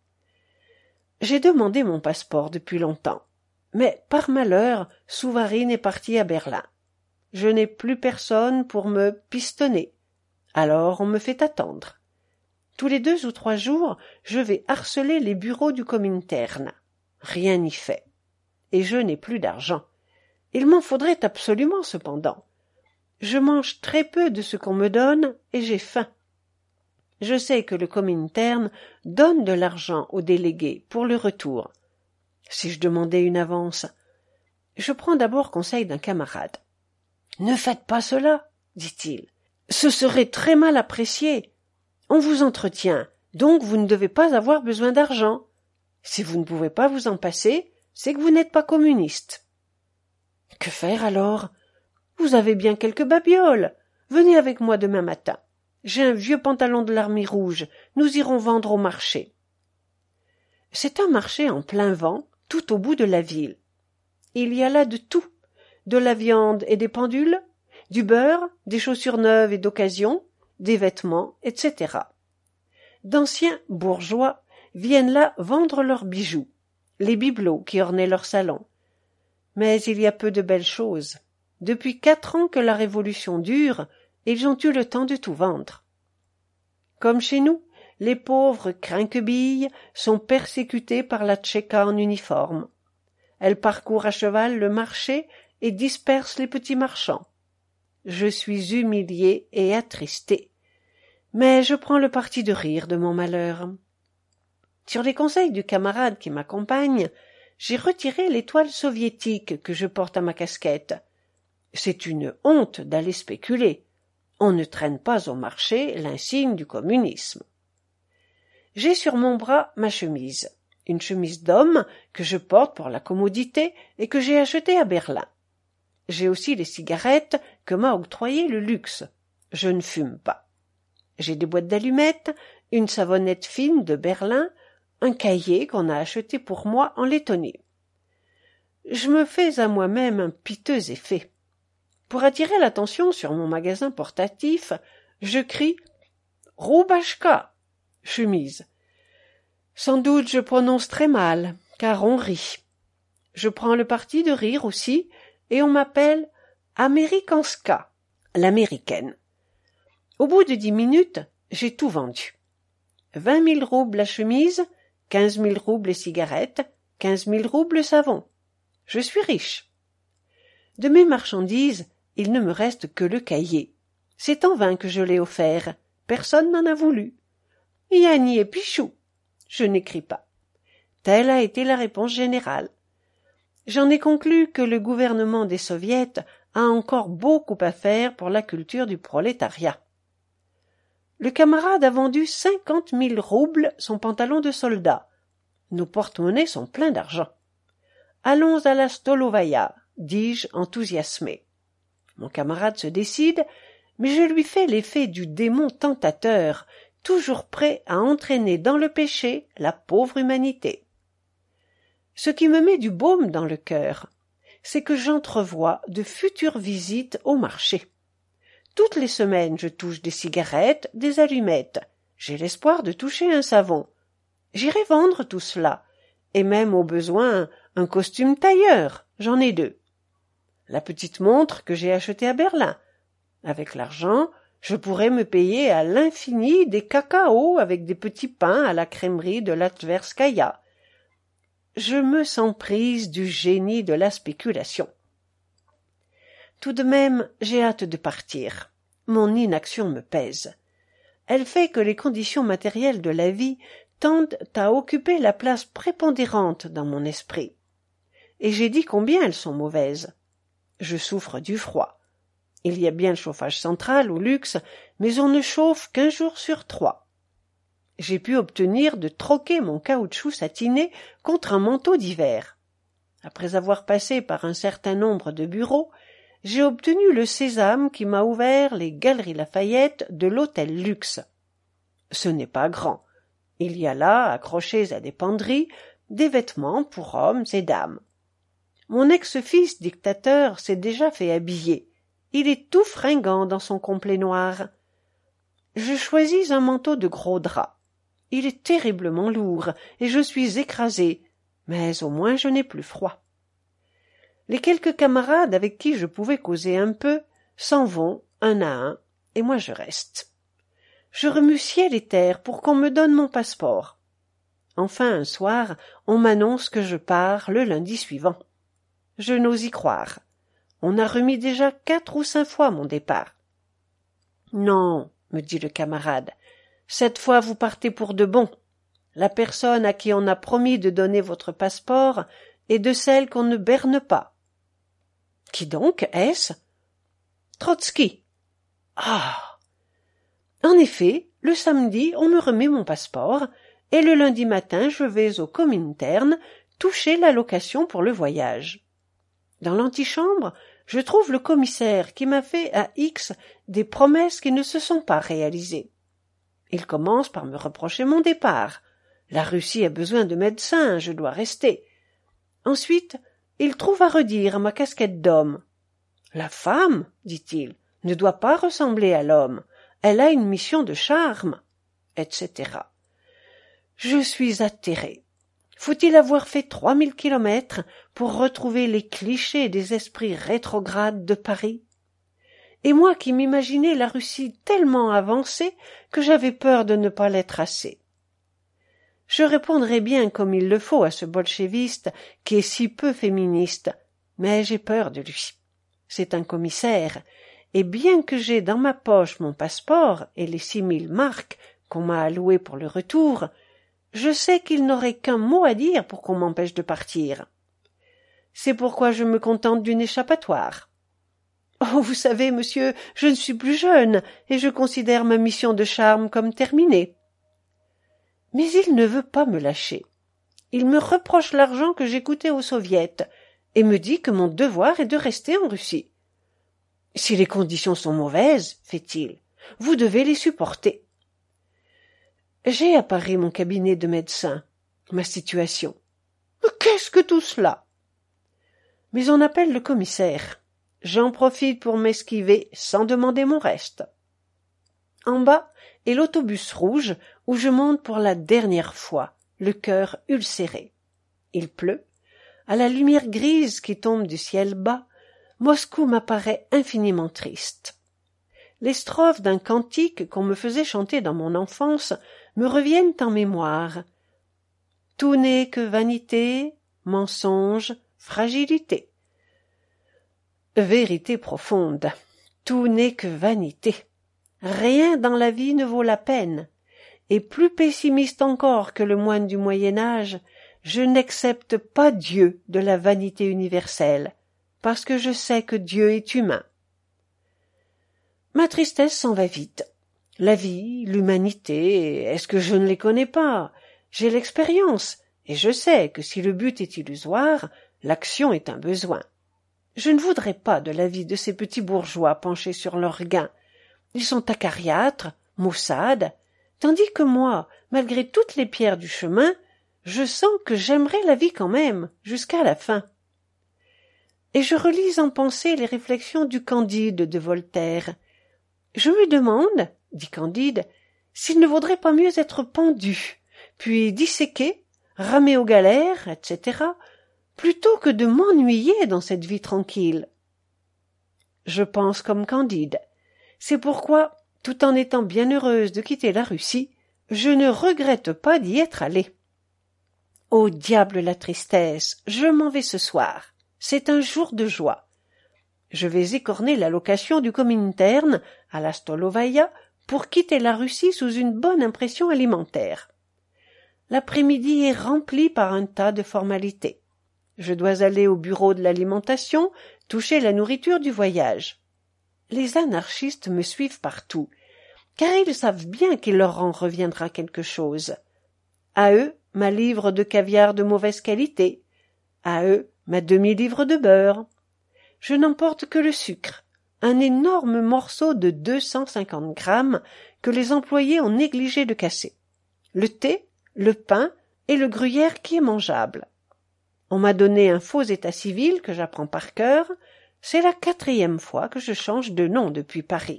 J'ai demandé mon passeport depuis longtemps, mais par malheur, Souvarine est parti à Berlin. Je n'ai plus personne pour me pistonner, alors on me fait attendre. Tous les deux ou trois jours, je vais harceler les bureaux du Comintern. Rien n'y fait. Et je n'ai plus d'argent. Il m'en faudrait absolument, cependant. Je mange très peu de ce qu'on me donne et j'ai faim. Je sais que le Comintern donne de l'argent aux délégués pour le retour. Si je demandais une avance, je prends d'abord conseil d'un camarade. « Ne faites pas cela, dit-il. Ce serait très mal apprécié. On vous entretient, donc vous ne devez pas avoir besoin d'argent. Si vous ne pouvez pas vous en passer, c'est que vous n'êtes pas communiste. » Que faire alors ? Vous avez bien quelques babioles. Venez avec moi demain matin. J'ai un vieux pantalon de l'armée rouge. Nous irons vendre au marché. C'est un marché en plein vent, tout au bout de la ville. Il y a là de tout. De la viande et des pendules, du beurre, des chaussures neuves et d'occasion, des vêtements, et cetera. D'anciens bourgeois viennent là vendre leurs bijoux, les bibelots qui ornaient leur salon. Mais il y a peu de belles choses. Depuis quatre ans que la révolution dure, ils ont eu le temps de tout vendre. Comme chez nous, les pauvres crinquebilles sont persécutés par la Tchéka en uniforme. Elle parcourt à cheval le marché et disperse les petits marchands. Je suis humilié et attristé. Mais je prends le parti de rire de mon malheur. Sur les conseils du camarade qui m'accompagne, j'ai retiré l'étoile soviétique que je porte à ma casquette. C'est une honte d'aller spéculer. On ne traîne pas au marché l'insigne du communisme. J'ai sur mon bras ma chemise, une chemise d'homme que je porte pour la commodité et que j'ai achetée à Berlin. J'ai aussi les cigarettes que m'a octroyées le luxe. Je ne fume pas. J'ai des boîtes d'allumettes, une savonnette fine de Berlin, un cahier qu'on a acheté pour moi en Lettonie. Je me fais à moi-même un piteux effet. Pour attirer l'attention sur mon magasin portatif, je crie « Roubachka » chemise. Sans doute je prononce très mal, car on rit. Je prends le parti de rire aussi, et on m'appelle Amerikanska, l'américaine. Au bout de dix minutes, j'ai tout vendu. Vingt mille roubles la chemise, quinze mille roubles les cigarettes, quinze mille roubles le savon. Je suis riche. De mes marchandises, il ne me reste que le cahier. C'est en vain que je l'ai offert. Personne n'en a voulu. Yanni et Pichou. Je n'écris pas. Telle a été la réponse générale. J'en ai conclu que le gouvernement des soviets a encore beaucoup à faire pour la culture du prolétariat. Le camarade a vendu cinquante mille roubles son pantalon de soldat. Nos porte-monnaies sont pleins d'argent. Allons à la Stolovaya, dis-je enthousiasmé. Mon camarade se décide, mais je lui fais l'effet du démon tentateur, toujours prêt à entraîner dans le péché la pauvre humanité. Ce qui me met du baume dans le cœur, c'est que j'entrevois de futures visites au marché. Toutes les semaines, je touche des cigarettes, des allumettes. J'ai l'espoir de toucher un savon. J'irai vendre tout cela, et même au besoin un costume tailleur, j'en ai deux. La petite montre que j'ai achetée à Berlin. Avec l'argent, je pourrais me payer à l'infini des cacaos avec des petits pains à la crèmerie de la Tverskaya. Je me sens prise du génie de la spéculation. Tout de même, j'ai hâte de partir. Mon inaction me pèse. Elle fait que les conditions matérielles de la vie tendent à occuper la place prépondérante dans mon esprit. Et j'ai dit combien elles sont mauvaises. Je souffre du froid. Il y a bien le chauffage central au luxe, mais on ne chauffe qu'un jour sur trois. J'ai pu obtenir de troquer mon caoutchouc satiné contre un manteau d'hiver. Après avoir passé par un certain nombre de bureaux, j'ai obtenu le sésame qui m'a ouvert les galeries Lafayette de l'hôtel Luxe. Ce n'est pas grand. Il y a là, accrochés à des penderies, des vêtements pour hommes et dames. Mon ex-fils dictateur s'est déjà fait habiller. Il est tout fringant dans son complet noir. Je choisis un manteau de gros drap. Il est terriblement lourd, et je suis écrasée, mais au moins je n'ai plus froid. Les quelques camarades avec qui je pouvais causer un peu s'en vont un à un, et moi je reste. Je remue ciel et terre pour qu'on me donne mon passeport. Enfin, un soir, on m'annonce que je pars le lundi suivant. Je n'ose y croire. On a remis déjà quatre ou cinq fois mon départ. Non, me dit le camarade, cette fois vous partez pour de bon. La personne à qui on a promis de donner votre passeport est de celle qu'on ne berne pas. Qui donc est-ce? Trotsky. Ah. En effet, le samedi, on me remet mon passeport, et le lundi matin, je vais au Comintern toucher l'allocation pour le voyage. Dans l'antichambre, je trouve le commissaire qui m'a fait à X des promesses qui ne se sont pas réalisées. Il commence par me reprocher mon départ. La Russie a besoin de médecins, je dois rester. Ensuite, il trouve à redire ma casquette d'homme. La femme, dit-il, ne doit pas ressembler à l'homme. Elle a une mission de charme, et cetera. Je suis atterré. Faut-il avoir fait trois mille kilomètres pour retrouver les clichés des esprits rétrogrades de Paris? Et moi qui m'imaginais la Russie tellement avancée que j'avais peur de ne pas l'être assez. Je répondrai bien comme il le faut à ce bolchéviste qui est si peu féministe, mais j'ai peur de lui. C'est un commissaire, et bien que j'ai dans ma poche mon passeport et les six mille marks qu'on m'a allouées pour le retour, je sais qu'il n'aurait qu'un mot à dire pour qu'on m'empêche de partir. C'est pourquoi je me contente d'une échappatoire. Oh, vous savez, monsieur, je ne suis plus jeune, et je considère ma mission de charme comme terminée. Mais il ne veut pas me lâcher. Il me reproche l'argent que j'ai coûté aux soviets, et me dit que mon devoir est de rester en Russie. Si les conditions sont mauvaises, fait-il, vous devez les supporter. J'ai à Paris mon cabinet de médecin, ma situation. Qu'est-ce que tout cela? Mais on appelle le commissaire. J'en profite pour m'esquiver sans demander mon reste. En bas est l'autobus rouge où je monte pour la dernière fois, le cœur ulcéré. Il pleut. À la lumière grise qui tombe du ciel bas, Moscou m'apparaît infiniment triste. Les strophes d'un cantique qu'on me faisait chanter dans mon enfance me reviennent en mémoire. Tout n'est que vanité, mensonge, fragilité. Vérité profonde. Tout n'est que vanité. Rien dans la vie ne vaut la peine. Et plus pessimiste encore que le moine du Moyen-Âge, je n'accepte pas Dieu de la vanité universelle, parce que je sais que Dieu est humain. Ma tristesse s'en va vite. La vie, l'humanité, est-ce que je ne les connais pas? J'ai l'expérience, et je sais que si le but est illusoire, l'action est un besoin. Je ne voudrais pas de la vie de ces petits bourgeois penchés sur leurs gains. Ils sont acariâtres, maussades, tandis que moi, malgré toutes les pierres du chemin, je sens que j'aimerais la vie quand même, jusqu'à la fin. Et je relis en pensée les réflexions du Candide de Voltaire. Je me demande, dit Candide, s'il ne vaudrait pas mieux être pendu, puis disséqué, ramé aux galères, et cetera, plutôt que de m'ennuyer dans cette vie tranquille. Je pense comme Candide. C'est pourquoi, tout en étant bien heureuse de quitter la Russie, je ne regrette pas d'y être allée. Au diable la tristesse, je m'en vais ce soir. C'est un jour de joie. Je vais écorner la location du Comintern à la Stolovaya pour quitter la Russie sous une bonne impression alimentaire. L'après-midi est rempli par un tas de formalités. Je dois aller au bureau de l'alimentation, toucher la nourriture du voyage. Les anarchistes me suivent partout, car ils savent bien qu'il leur en reviendra quelque chose. À eux, ma livre de caviar de mauvaise qualité. À eux, ma demi-livre de beurre. Je n'emporte que le sucre, un énorme morceau de deux cent cinquante grammes que les employés ont négligé de casser. Le thé, le pain et le gruyère qui est mangeable. On m'a donné un faux état civil que j'apprends par cœur. C'est la quatrième fois que je change de nom depuis Paris.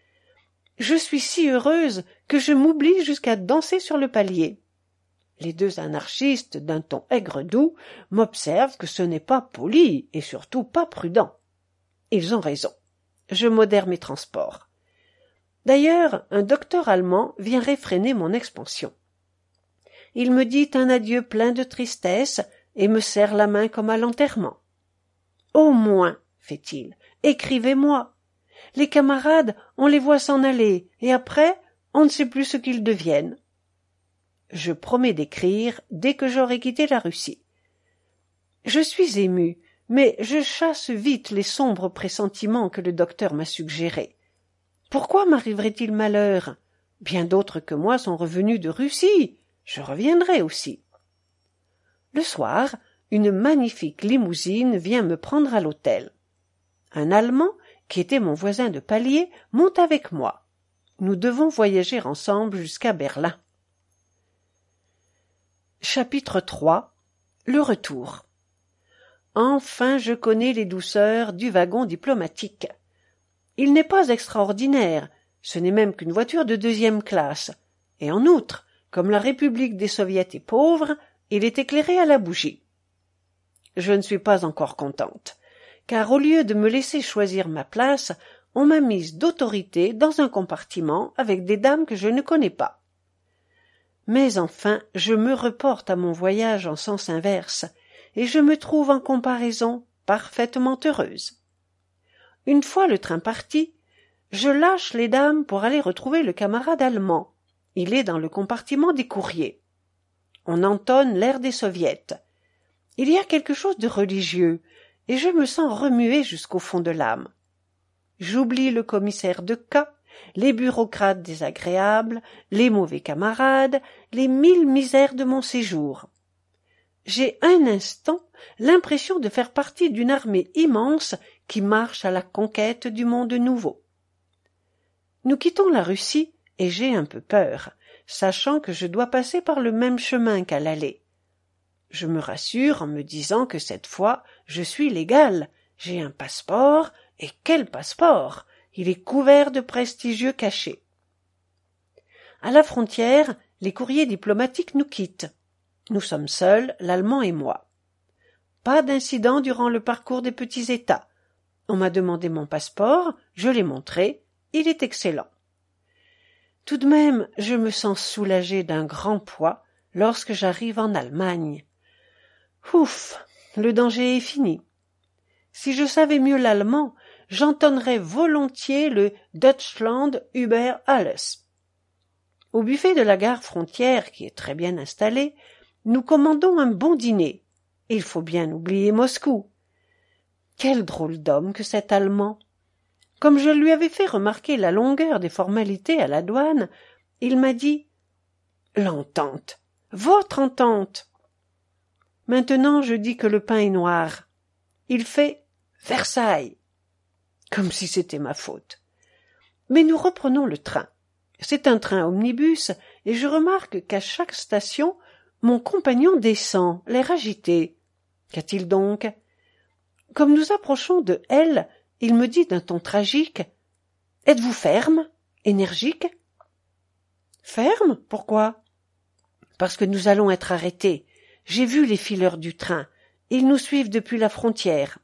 Je suis si heureuse que je m'oublie jusqu'à danser sur le palier. Les deux anarchistes, d'un ton aigre-doux, m'observent que ce n'est pas poli et surtout pas prudent. Ils ont raison. Je modère mes transports. D'ailleurs, un docteur allemand vient réfréner mon expansion. Il me dit un adieu plein de tristesse et me serre la main comme à l'enterrement. Au moins, fait-il, écrivez-moi. Les camarades, on les voit s'en aller, et après, on ne sait plus ce qu'ils deviennent. Je promets d'écrire dès que j'aurai quitté la Russie. Je suis ému, mais je chasse vite les sombres pressentiments que le docteur m'a suggérés. Pourquoi m'arriverait-il malheur? Bien d'autres que moi sont revenus de Russie. Je reviendrai aussi. Le soir, une magnifique limousine vient me prendre à l'hôtel. Un Allemand, qui était mon voisin de palier, monte avec moi. Nous devons voyager ensemble jusqu'à Berlin. Chapitre trois. Le retour. Enfin je connais les douceurs du wagon diplomatique. Il n'est pas extraordinaire, ce n'est même qu'une voiture de deuxième classe, et en outre, comme la République des Soviets est pauvre, Il est éclairé à la bougie. Je ne suis pas encore contente, car au lieu de me laisser choisir ma place, on m'a mise d'autorité dans un compartiment avec des dames que je ne connais pas. Mais enfin, je me reporte à mon voyage en sens inverse, et je me trouve en comparaison parfaitement heureuse. Une fois le train parti, je lâche les dames pour aller retrouver le camarade allemand. Il est dans le compartiment des courriers. On entonne l'air des soviets. Il y a quelque chose de religieux, et je me sens remuée jusqu'au fond de l'âme. J'oublie le commissaire de cas, les bureaucrates désagréables, les mauvais camarades, les mille misères de mon séjour. J'ai un instant l'impression de faire partie d'une armée immense qui marche à la conquête du monde nouveau. Nous quittons la Russie et j'ai un peu peur, sachant que je dois passer par le même chemin qu'à l'aller. Je me rassure en me disant que cette fois je suis légale, j'ai un passeport, et quel passeport! Il est couvert de prestigieux cachets. À la frontière, les courriers diplomatiques nous quittent. Nous sommes seuls, l'Allemand et moi. Pas d'incident durant le parcours des petits États. On m'a demandé mon passeport, je l'ai montré, il est excellent. Tout de même, je me sens soulagée d'un grand poids lorsque j'arrive en Allemagne. Ouf, le danger est fini. Si je savais mieux l'allemand, j'entonnerais volontiers le Deutschland über alles. Au buffet de la gare frontière, qui est très bien installé, nous commandons un bon dîner. Il faut bien oublier Moscou. Quel drôle d'homme que cet Allemand! Comme je lui avais fait remarquer la longueur des formalités à la douane, il m'a dit « L'entente, votre entente !» Maintenant je dis que le pain est noir. Il fait « Versailles !» Comme si c'était ma faute. Mais nous reprenons le train. C'est un train omnibus, et je remarque qu'à chaque station, mon compagnon descend, l'air agité. Qu'a-t-il donc? Comme nous approchons de L, il me dit d'un ton tragique « Êtes-vous ferme? Énergique ?» Ferme? Pourquoi? Parce que nous allons être arrêtés. J'ai vu les fileurs du train. Ils nous suivent depuis la frontière.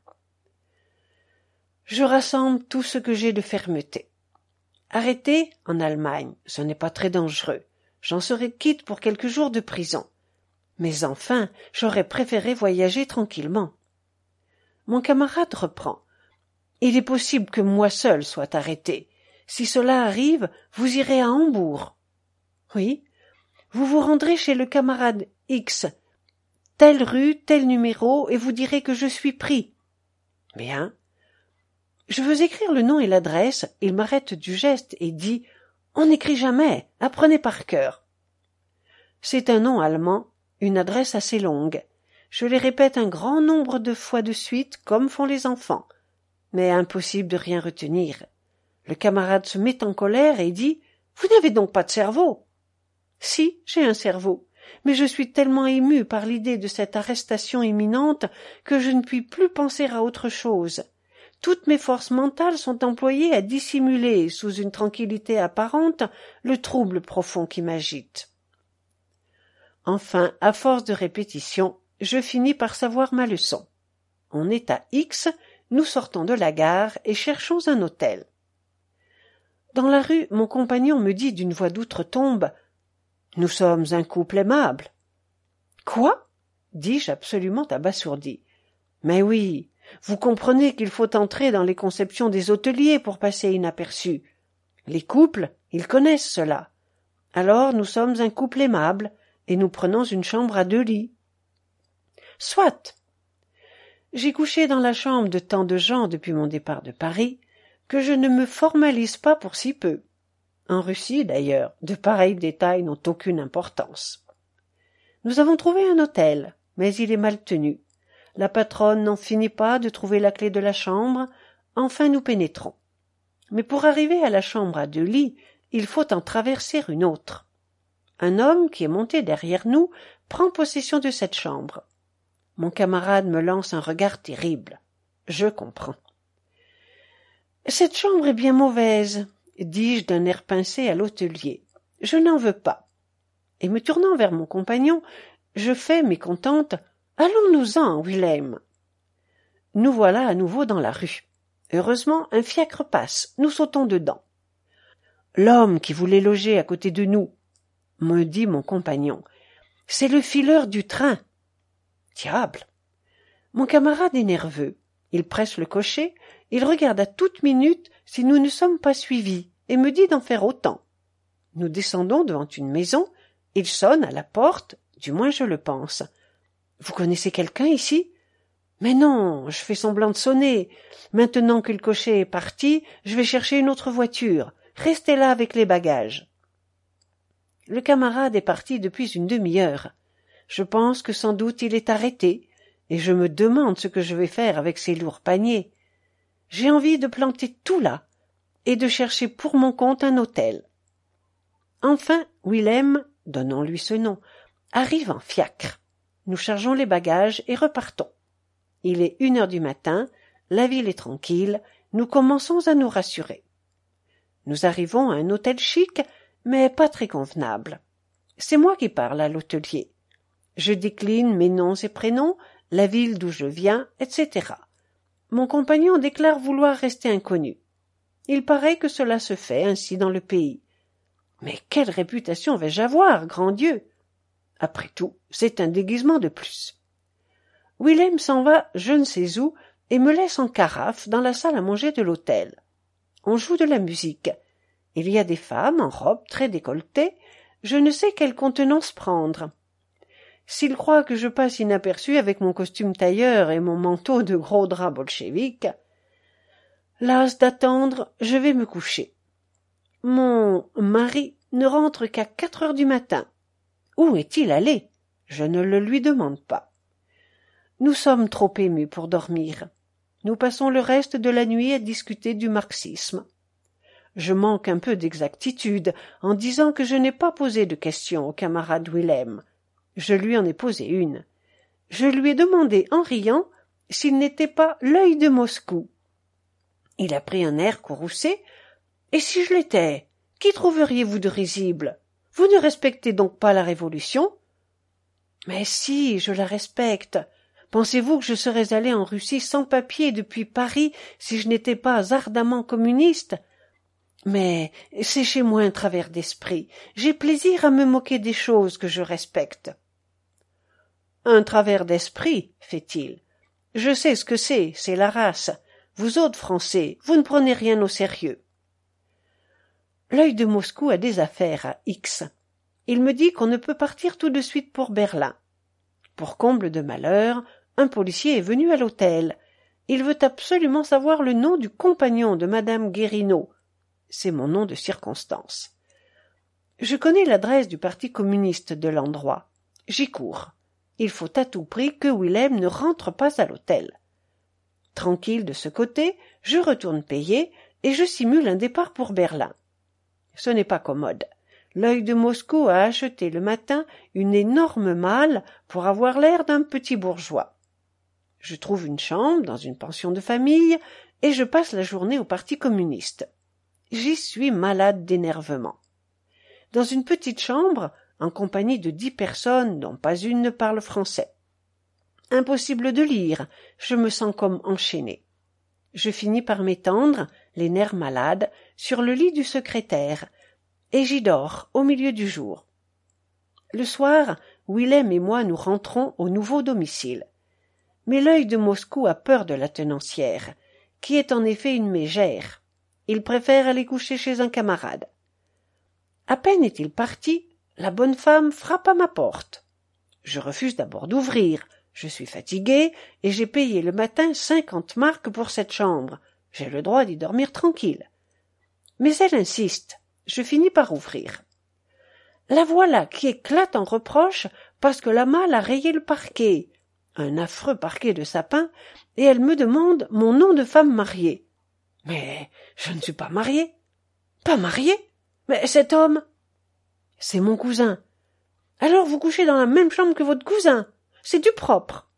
Je rassemble tout ce que j'ai de fermeté. Arrêté en Allemagne, ce n'est pas très dangereux. J'en serai quitte pour quelques jours de prison. Mais enfin, j'aurais préféré voyager tranquillement. Mon camarade reprend. Il est possible que moi seul soit arrêté. Si cela arrive, vous irez à Hambourg. Oui, vous vous rendrez chez le camarade X, telle rue, tel numéro, et vous direz que je suis pris. Bien. Je veux écrire le nom et l'adresse, il m'arrête du geste et dit « On n'écrit jamais, apprenez par cœur. » C'est un nom allemand, une adresse assez longue. Je les répète un grand nombre de fois de suite, comme font les enfants. Mais impossible de rien retenir. Le camarade se met en colère et dit « Vous n'avez donc pas de cerveau ?» Si, j'ai un cerveau, mais je suis tellement ému par l'idée de cette arrestation imminente que je ne puis plus penser à autre chose. Toutes mes forces mentales sont employées à dissimuler, sous une tranquillité apparente, le trouble profond qui m'agite. Enfin, à force de répétition, je finis par savoir ma leçon. On est à X, nous sortons de la gare et cherchons un hôtel. Dans la rue, mon compagnon me dit d'une voix d'outre-tombe « Nous sommes un couple aimable. »« Quoi ?» dis-je absolument abasourdi. « Mais oui, vous comprenez qu'il faut entrer dans les conceptions des hôteliers pour passer inaperçu. Les couples, ils connaissent cela. Alors nous sommes un couple aimable, et nous prenons une chambre à deux lits. »« Soit. J'ai couché dans la chambre de tant de gens depuis mon départ de Paris que je ne me formalise pas pour si peu. En Russie, d'ailleurs, de pareils détails n'ont aucune importance. Nous avons trouvé un hôtel, mais il est mal tenu. La patronne n'en finit pas de trouver la clé de la chambre. Enfin nous pénétrons. Mais pour arriver à la chambre à deux lits, il faut en traverser une autre. Un homme qui est monté derrière nous prend possession de cette chambre. Mon camarade me lance un regard terrible. Je comprends. « Cette chambre est bien mauvaise, » dis-je d'un air pincé à l'hôtelier. « Je n'en veux pas. » Et me tournant vers mon compagnon, Je fais, mécontente, « Allons-nous-en, Wilhelm !» Nous voilà à nouveau dans la rue. Heureusement, un fiacre passe, nous sautons dedans. « L'homme qui voulait loger à côté de nous, » me dit mon compagnon, « c'est le fileur du train. » Diable! Mon camarade est nerveux. Il presse le cocher, il regarde à toute minute si nous ne sommes pas suivis, et me dit d'en faire autant. Nous descendons devant une maison, il sonne à la porte, du moins je le pense. « Vous connaissez quelqu'un ici ?» « Mais non, je fais semblant de sonner. Maintenant que le cocher est parti, je vais chercher une autre voiture. Restez là avec les bagages. » Le camarade est parti depuis une demi-heure. Je pense que sans doute il est arrêté, et je me demande ce que je vais faire avec ces lourds paniers. J'ai envie de planter tout là, et de chercher pour mon compte un hôtel. Enfin, Wilhelm, donnons-lui ce nom, arrive en fiacre. Nous chargeons les bagages et repartons. Il est une heure du matin, la ville est tranquille, nous commençons à nous rassurer. Nous arrivons à un hôtel chic, mais pas très convenable. C'est moi qui parle à l'hôtelier. Je décline mes noms et prénoms, la ville d'où je viens, et cetera. Mon compagnon déclare vouloir rester inconnu. Il paraît que cela se fait ainsi dans le pays. Mais quelle réputation vais-je avoir, grand Dieu! Après tout, c'est un déguisement de plus. Wilhelm s'en va je ne sais où et me laisse en carafe dans la salle à manger de l'hôtel. On joue de la musique. Il y a des femmes en robe très décolletée. Je ne sais quelle contenance prendre. S'il croit que je passe inaperçu avec mon costume tailleur et mon manteau de gros drap bolchevique, las d'attendre, je vais me coucher. Mon mari ne rentre qu'à quatre heures du matin. Où est-il allé? Je ne le lui demande pas. Nous sommes trop émus pour dormir. Nous passons le reste de la nuit à discuter du marxisme. Je manque un peu d'exactitude en disant que je n'ai pas posé de question au camarade Wilhelm. Je lui en ai posé une. Je lui ai demandé en riant s'il n'était pas l'œil de Moscou. Il a pris un air courroucé. « Et si je l'étais, qui trouveriez-vous de risible? Vous ne respectez donc pas la Révolution ?»« Mais si, je la respecte. Pensez-vous que je serais allé en Russie sans papier depuis Paris si je n'étais pas ardemment communiste? Mais c'est chez moi un travers d'esprit. J'ai plaisir à me moquer des choses que je respecte. »« Un travers d'esprit, fait-il. Je sais ce que c'est, c'est la race. Vous autres Français, vous ne prenez rien au sérieux. » L'œil de Moscou a des affaires à X. Il me dit qu'on ne peut partir tout de suite pour Berlin. Pour comble de malheur, un policier est venu à l'hôtel. Il veut absolument savoir le nom du compagnon de madame Guérineau. C'est mon nom de circonstance. Je connais l'adresse du parti communiste de l'endroit. J'y cours. Il faut à tout prix que Wilhelm ne rentre pas à l'hôtel. Tranquille de ce côté, je retourne payer et je simule un départ pour Berlin. Ce n'est pas commode. L'œil de Moscou a acheté le matin une énorme malle pour avoir l'air d'un petit bourgeois. Je trouve une chambre dans une pension de famille et je passe la journée au parti communiste. J'y suis malade d'énervement. Dans une petite chambre, en compagnie de dix personnes dont pas une ne parle français. Impossible de lire, je me sens comme enchaîné. Je finis par m'étendre, les nerfs malades, sur le lit du secrétaire, et j'y dors au milieu du jour. Le soir, Wilhelm et moi nous rentrons au nouveau domicile. Mais l'œil de Moscou a peur de la tenancière, qui est en effet une mégère. Il préfère aller coucher chez un camarade. À peine est-il parti, la bonne femme frappe à ma porte. Je refuse d'abord d'ouvrir. Je suis fatigué et j'ai payé le matin cinquante marques pour cette chambre. J'ai le droit d'y dormir tranquille. Mais elle insiste. Je finis par ouvrir. La voilà qui éclate en reproches parce que la malle a rayé le parquet, un affreux parquet de sapin, et elle me demande mon nom de femme mariée. Mais je ne suis pas mariée. Pas mariée? Mais cet homme? C'est mon cousin. Alors vous couchez dans la même chambre que votre cousin. C'est du propre.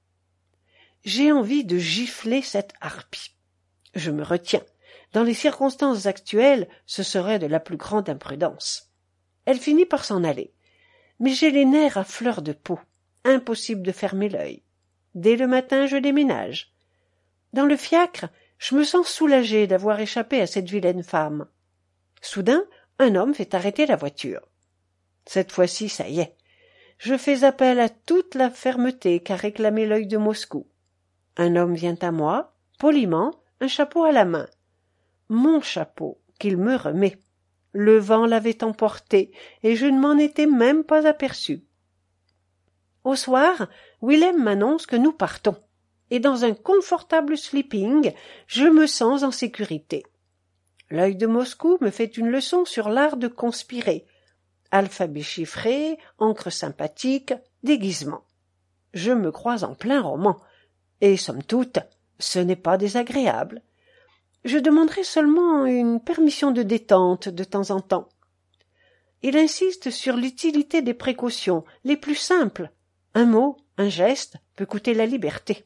J'ai envie de gifler cette harpie. Je me retiens. Dans les circonstances actuelles, ce serait de la plus grande imprudence. Elle finit par s'en aller. Mais j'ai les nerfs à fleur de peau. Impossible de fermer l'œil. Dès le matin, je déménage. Dans le fiacre, je me sens soulagée d'avoir échappé à cette vilaine femme. Soudain, un homme fait arrêter la voiture. Cette fois-ci, ça y est. Je fais appel à toute la fermeté qu'a réclamé l'œil de Moscou. Un homme vient à moi, poliment, un chapeau à la main. Mon chapeau, qu'il me remet. Le vent l'avait emporté, et je ne m'en étais même pas aperçu. Au soir, Willem m'annonce que nous partons, et dans un confortable sleeping, je me sens en sécurité. L'œil de Moscou me fait une leçon sur l'art de conspirer. Alphabet chiffré, encre sympathique, déguisement. Je me crois en plein roman, et somme toute, ce n'est pas désagréable. Je demanderai seulement une permission de détente de temps en temps. Il insiste sur l'utilité des précautions, les plus simples. Un mot, un geste peut coûter la liberté.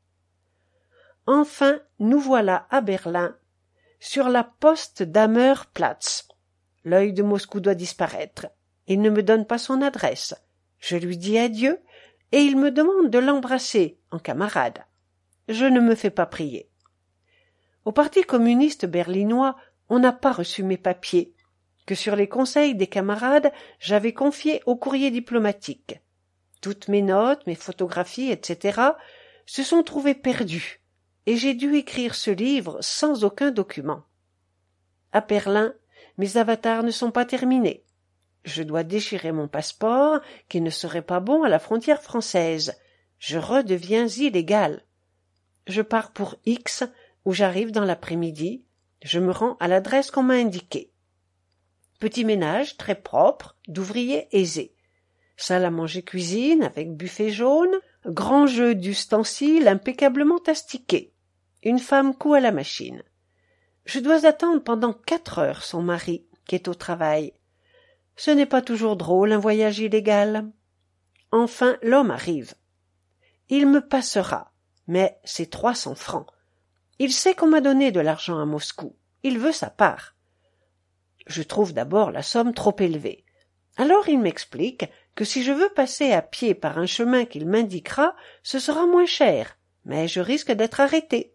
Enfin, nous voilà à Berlin, sur la poste d'Hammerplatz. L'œil de Moscou doit disparaître. Il ne me donne pas son adresse. Je lui dis adieu, et il me demande de l'embrasser en camarade. Je ne me fais pas prier. Au Parti communiste berlinois, on n'a pas reçu mes papiers, que sur les conseils des camarades, j'avais confiés au courrier diplomatique. Toutes mes notes, mes photographies, et cetera se sont trouvées perdues, et j'ai dû écrire ce livre sans aucun document. À Berlin, mes avatars ne sont pas terminés. Je dois déchirer mon passeport, qui ne serait pas bon à la frontière française. Je redeviens illégal. Je pars pour X, où j'arrive dans l'après-midi. Je me rends à l'adresse qu'on m'a indiquée. Petit ménage très propre, d'ouvriers aisés. Salle à manger cuisine avec buffet jaune, grand jeu d'ustensiles impeccablement astiqués. Une femme coud à la machine. Je dois attendre pendant quatre heures son mari, qui est au travail. Ce n'est pas toujours drôle, un voyage illégal. Enfin, l'homme arrive. Il me passera, mais c'est trois cents francs. Il sait qu'on m'a donné de l'argent à Moscou. Il veut sa part. Je trouve d'abord la somme trop élevée. Alors il m'explique que si je veux passer à pied par un chemin qu'il m'indiquera, ce sera moins cher, mais je risque d'être arrêté.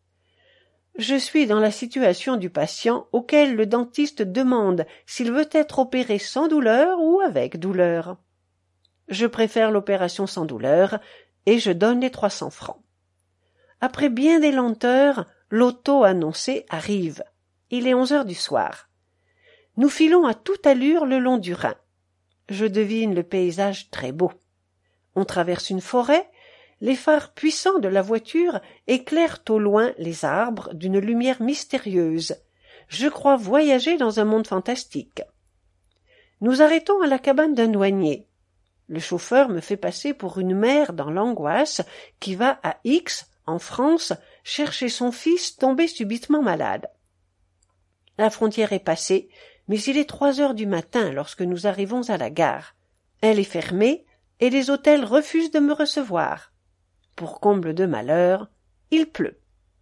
Je suis dans la situation du patient auquel le dentiste demande s'il veut être opéré sans douleur ou avec douleur. Je préfère l'opération sans douleur et je donne les trois cents francs. Après bien des lenteurs, l'auto annoncé arrive. Il est onze heures du soir. Nous filons à toute allure le long du Rhin. Je devine le paysage très beau. On traverse une forêt, les phares puissants de la voiture éclairent au loin les arbres d'une lumière mystérieuse. Je crois voyager dans un monde fantastique. Nous arrêtons à la cabane d'un douanier. Le chauffeur me fait passer pour une mère dans l'angoisse qui va à X, en France, chercher son fils tombé subitement malade. La frontière est passée, mais il est trois heures du matin lorsque nous arrivons à la gare. Elle est fermée et les hôtels refusent de me recevoir. Pour comble de malheur, il pleut.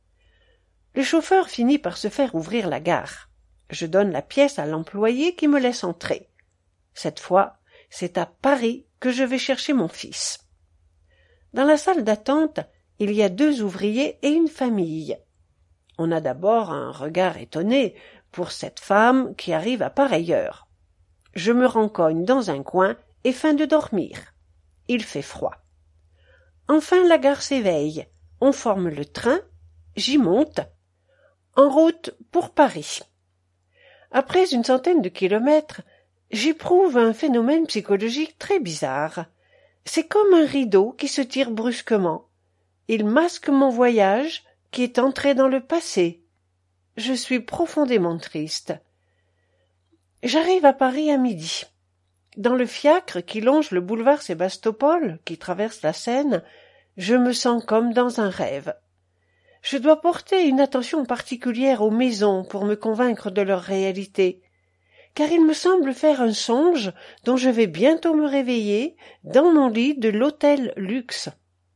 Le chauffeur finit par se faire ouvrir la gare. Je donne la pièce à l'employé qui me laisse entrer. Cette fois, c'est à Paris que je vais chercher mon fils. Dans la salle d'attente, il y a deux ouvriers et une famille. On a d'abord un regard étonné pour cette femme qui arrive à pareille heure. Je me rencogne dans un coin et feins de dormir. Il fait froid. Enfin la gare s'éveille. On forme le train. J'y monte. En route pour Paris. Après une centaine de kilomètres, j'éprouve un phénomène psychologique très bizarre. C'est comme un rideau qui se tire brusquement. Il masque mon voyage qui est entré dans le passé. Je suis profondément triste. J'arrive à Paris à midi. Dans le fiacre qui longe le boulevard Sébastopol, qui traverse la Seine, je me sens comme dans un rêve. Je dois porter une attention particulière aux maisons pour me convaincre de leur réalité, car il me semble faire un songe dont je vais bientôt me réveiller dans mon lit de l'hôtel Luxe.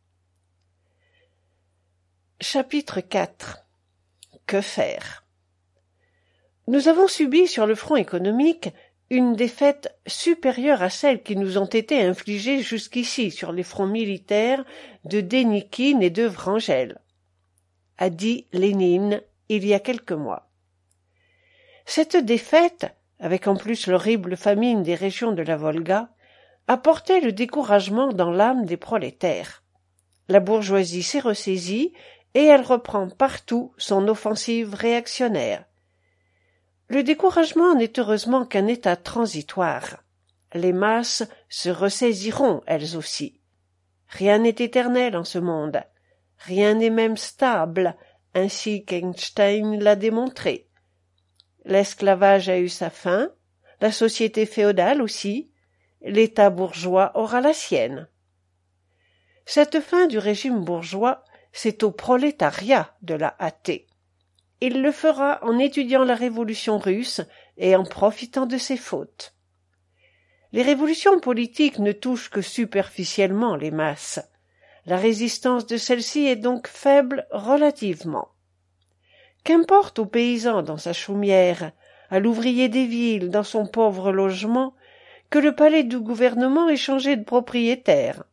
Chapitre quatre. Que faire? Nous avons subi sur le front économique une défaite supérieure à celles qui nous ont été infligées jusqu'ici sur les fronts militaires de Dénikine et de Wrangel, a dit Lénine il y a quelques mois. Cette défaite, avec en plus l'horrible famine des régions de la Volga, a porté le découragement dans l'âme des prolétaires. La bourgeoisie s'est ressaisie et elle reprend partout son offensive réactionnaire. Le découragement n'est heureusement qu'un état transitoire. Les masses se ressaisiront elles aussi. Rien n'est éternel en ce monde. Rien n'est même stable, ainsi qu'Einstein l'a démontré. L'esclavage a eu sa fin, la société féodale aussi, l'État bourgeois aura la sienne. Cette fin du régime bourgeois, c'est au prolétariat de la hâter. Il le fera en étudiant la révolution russe et en profitant de ses fautes. Les révolutions politiques ne touchent que superficiellement les masses. La résistance de celles-ci est donc faible relativement. Qu'importe au paysan dans sa chaumière, à l'ouvrier des villes dans son pauvre logement, que le palais du gouvernement ait changé de propriétaire.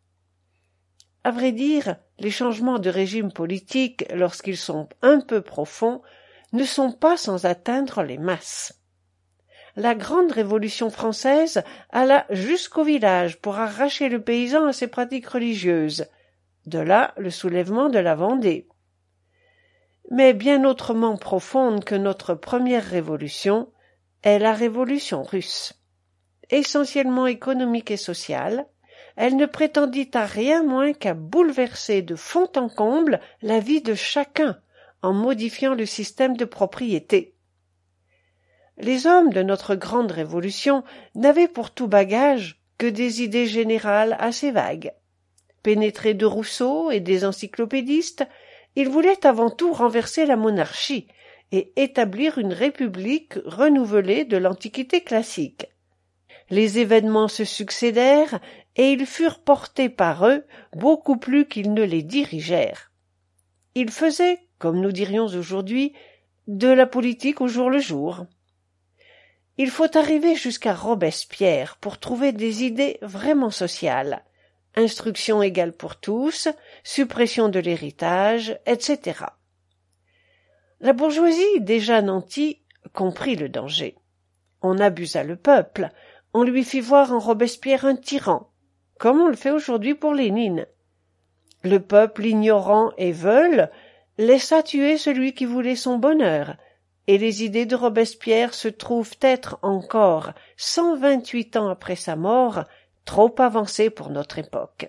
À vrai dire, les changements de régime politique, lorsqu'ils sont un peu profonds, ne sont pas sans atteindre les masses. La grande Révolution française alla jusqu'au village pour arracher le paysan à ses pratiques religieuses. De là le soulèvement de la Vendée. Mais bien autrement profonde que notre première révolution est la révolution russe. Essentiellement économique et sociale, elle ne prétendit à rien moins qu'à bouleverser de fond en comble la vie de chacun en modifiant le système de propriété. Les hommes de notre grande révolution n'avaient pour tout bagage que des idées générales assez vagues. Pénétrés de Rousseau et des encyclopédistes, ils voulaient avant tout renverser la monarchie et établir une république renouvelée de l'Antiquité classique. Les événements se succédèrent et ils furent portés par eux beaucoup plus qu'ils ne les dirigèrent. Ils faisaient, comme nous dirions aujourd'hui, de la politique au jour le jour. Il faut arriver jusqu'à Robespierre pour trouver des idées vraiment sociales. Instruction égale pour tous, suppression de l'héritage, et cetera. La bourgeoisie, déjà nantie, comprit le danger. On abusa le peuple, on lui fit voir en Robespierre un tyran, comme on le fait aujourd'hui pour Lénine. Le peuple ignorant et veule laissa tuer celui qui voulait son bonheur, et les idées de Robespierre se trouvent être encore, cent vingt-huit ans après sa mort, trop avancées pour notre époque.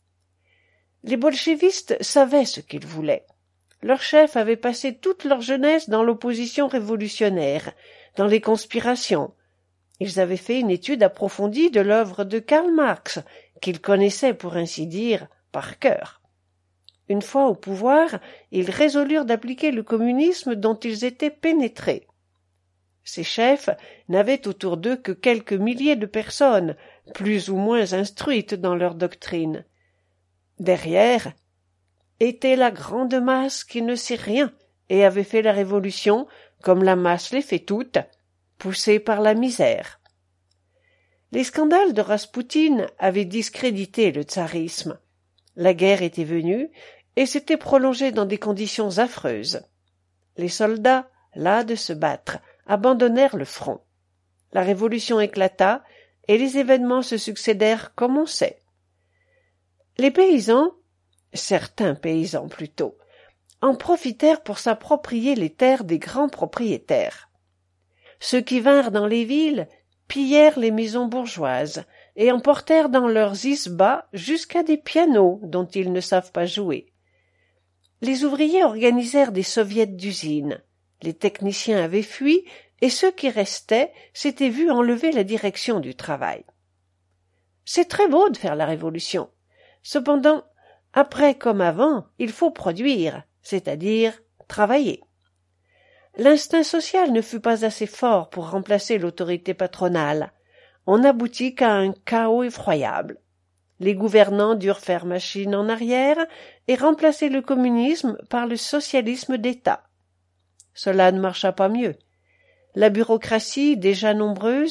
Les bolchevistes savaient ce qu'ils voulaient. Leurs chefs avaient passé toute leur jeunesse dans l'opposition révolutionnaire, dans les conspirations. Ils avaient fait une étude approfondie de l'œuvre de Karl Marx, qu'ils connaissaient, pour ainsi dire, par cœur. Une fois au pouvoir, ils résolurent d'appliquer le communisme dont ils étaient pénétrés. Ces chefs n'avaient autour d'eux que quelques milliers de personnes, plus ou moins instruites dans leur doctrine. Derrière était la grande masse qui ne sait rien et avait fait la révolution, comme la masse les fait toutes, poussée par la misère. Les scandales de Raspoutine avaient discrédité le tsarisme. La guerre était venue et s'était prolongée dans des conditions affreuses. Les soldats, las de se battre, abandonnèrent le front. La révolution éclata et les événements se succédèrent comme on sait. Les paysans, certains paysans plutôt, en profitèrent pour s'approprier les terres des grands propriétaires. Ceux qui vinrent dans les villes pillèrent les maisons bourgeoises et emportèrent dans leurs isbas jusqu'à des pianos dont ils ne savent pas jouer. Les ouvriers organisèrent des soviets d'usines. Les techniciens avaient fui et ceux qui restaient s'étaient vus enlever la direction du travail. C'est très beau de faire la révolution. Cependant, après comme avant, il faut produire, c'est-à-dire travailler. L'instinct social ne fut pas assez fort pour remplacer l'autorité patronale. On n'aboutit qu'à un chaos effroyable. Les gouvernants durent faire machine en arrière et remplacer le communisme par le socialisme d'État. Cela ne marcha pas mieux. La bureaucratie, déjà nombreuse,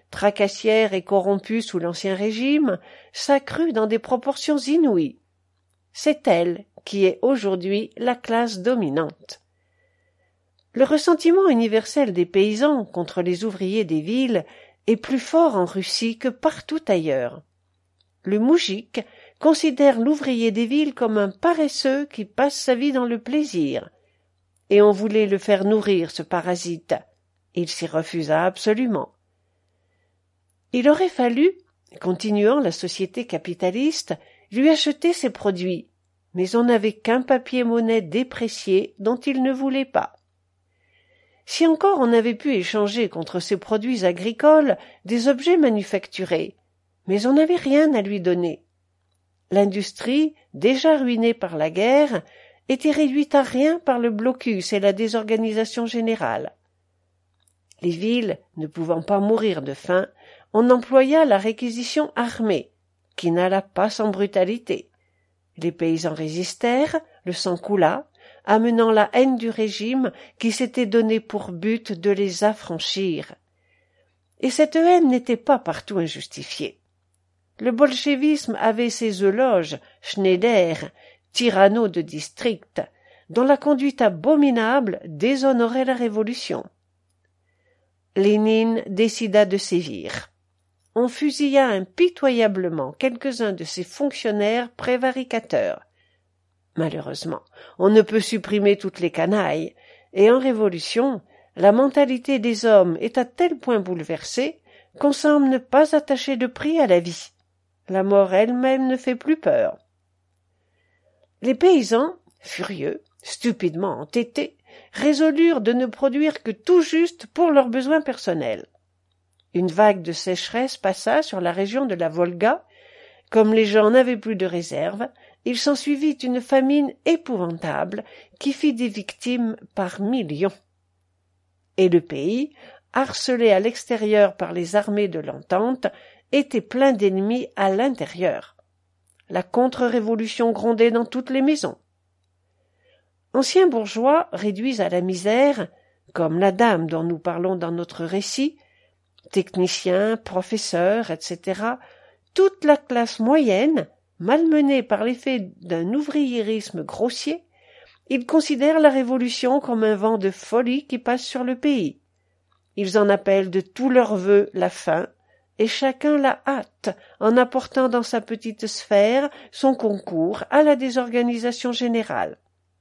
tracassière et corrompue sous l'Ancien Régime, s'accrut dans des proportions inouïes. C'est elle qui est aujourd'hui la classe dominante. Le ressentiment universel des paysans contre les ouvriers des villes est plus fort en Russie que partout ailleurs. Le moujik considère l'ouvrier des villes comme un paresseux qui passe sa vie dans le plaisir, et on voulait le faire nourrir ce parasite. Il s'y refusa absolument. Il aurait fallu, continuant la société capitaliste, lui acheter ses produits, mais on n'avait qu'un papier-monnaie déprécié dont il ne voulait pas. Si encore on avait pu échanger contre ces produits agricoles des objets manufacturés, mais on n'avait rien à lui donner. L'industrie, déjà ruinée par la guerre, était réduite à rien par le blocus et la désorganisation générale. Les villes ne pouvant pas mourir de faim, on employa la réquisition armée, qui n'alla pas sans brutalité. Les paysans résistèrent, le sang coula, amenant la haine du régime qui s'était donné pour but de les affranchir. Et cette haine n'était pas partout injustifiée. Le bolchevisme avait ses euloges, Schneider, tyranneau de district, dont la conduite abominable déshonorait la révolution. Lénine décida de sévir. On fusilla impitoyablement quelques-uns de ses fonctionnaires prévaricateurs. Malheureusement, on ne peut supprimer toutes les canailles, et en révolution, la mentalité des hommes est à tel point bouleversée qu'on semble ne pas attacher de prix à la vie. La mort elle-même ne fait plus peur. Les paysans, furieux, stupidement entêtés, résolurent de ne produire que tout juste pour leurs besoins personnels. Une vague de sécheresse passa sur la région de la Volga. Comme les gens n'avaient plus de réserve, il s'ensuivit une famine épouvantable qui fit des victimes par millions. Et le pays, harcelé à l'extérieur par les armées de l'Entente, était plein d'ennemis à l'intérieur. La contre-révolution grondait dans toutes les maisons. Anciens bourgeois réduits à la misère, comme la dame dont nous parlons dans notre récit, techniciens, professeurs, et cetera, toute la classe moyenne, malmenée par l'effet d'un ouvriérisme grossier, ils considèrent la révolution comme un vent de folie qui passe sur le pays. Ils en appellent de tous leurs vœux la fin, et chacun la hâte en apportant dans sa petite sphère son concours à la désorganisation générale.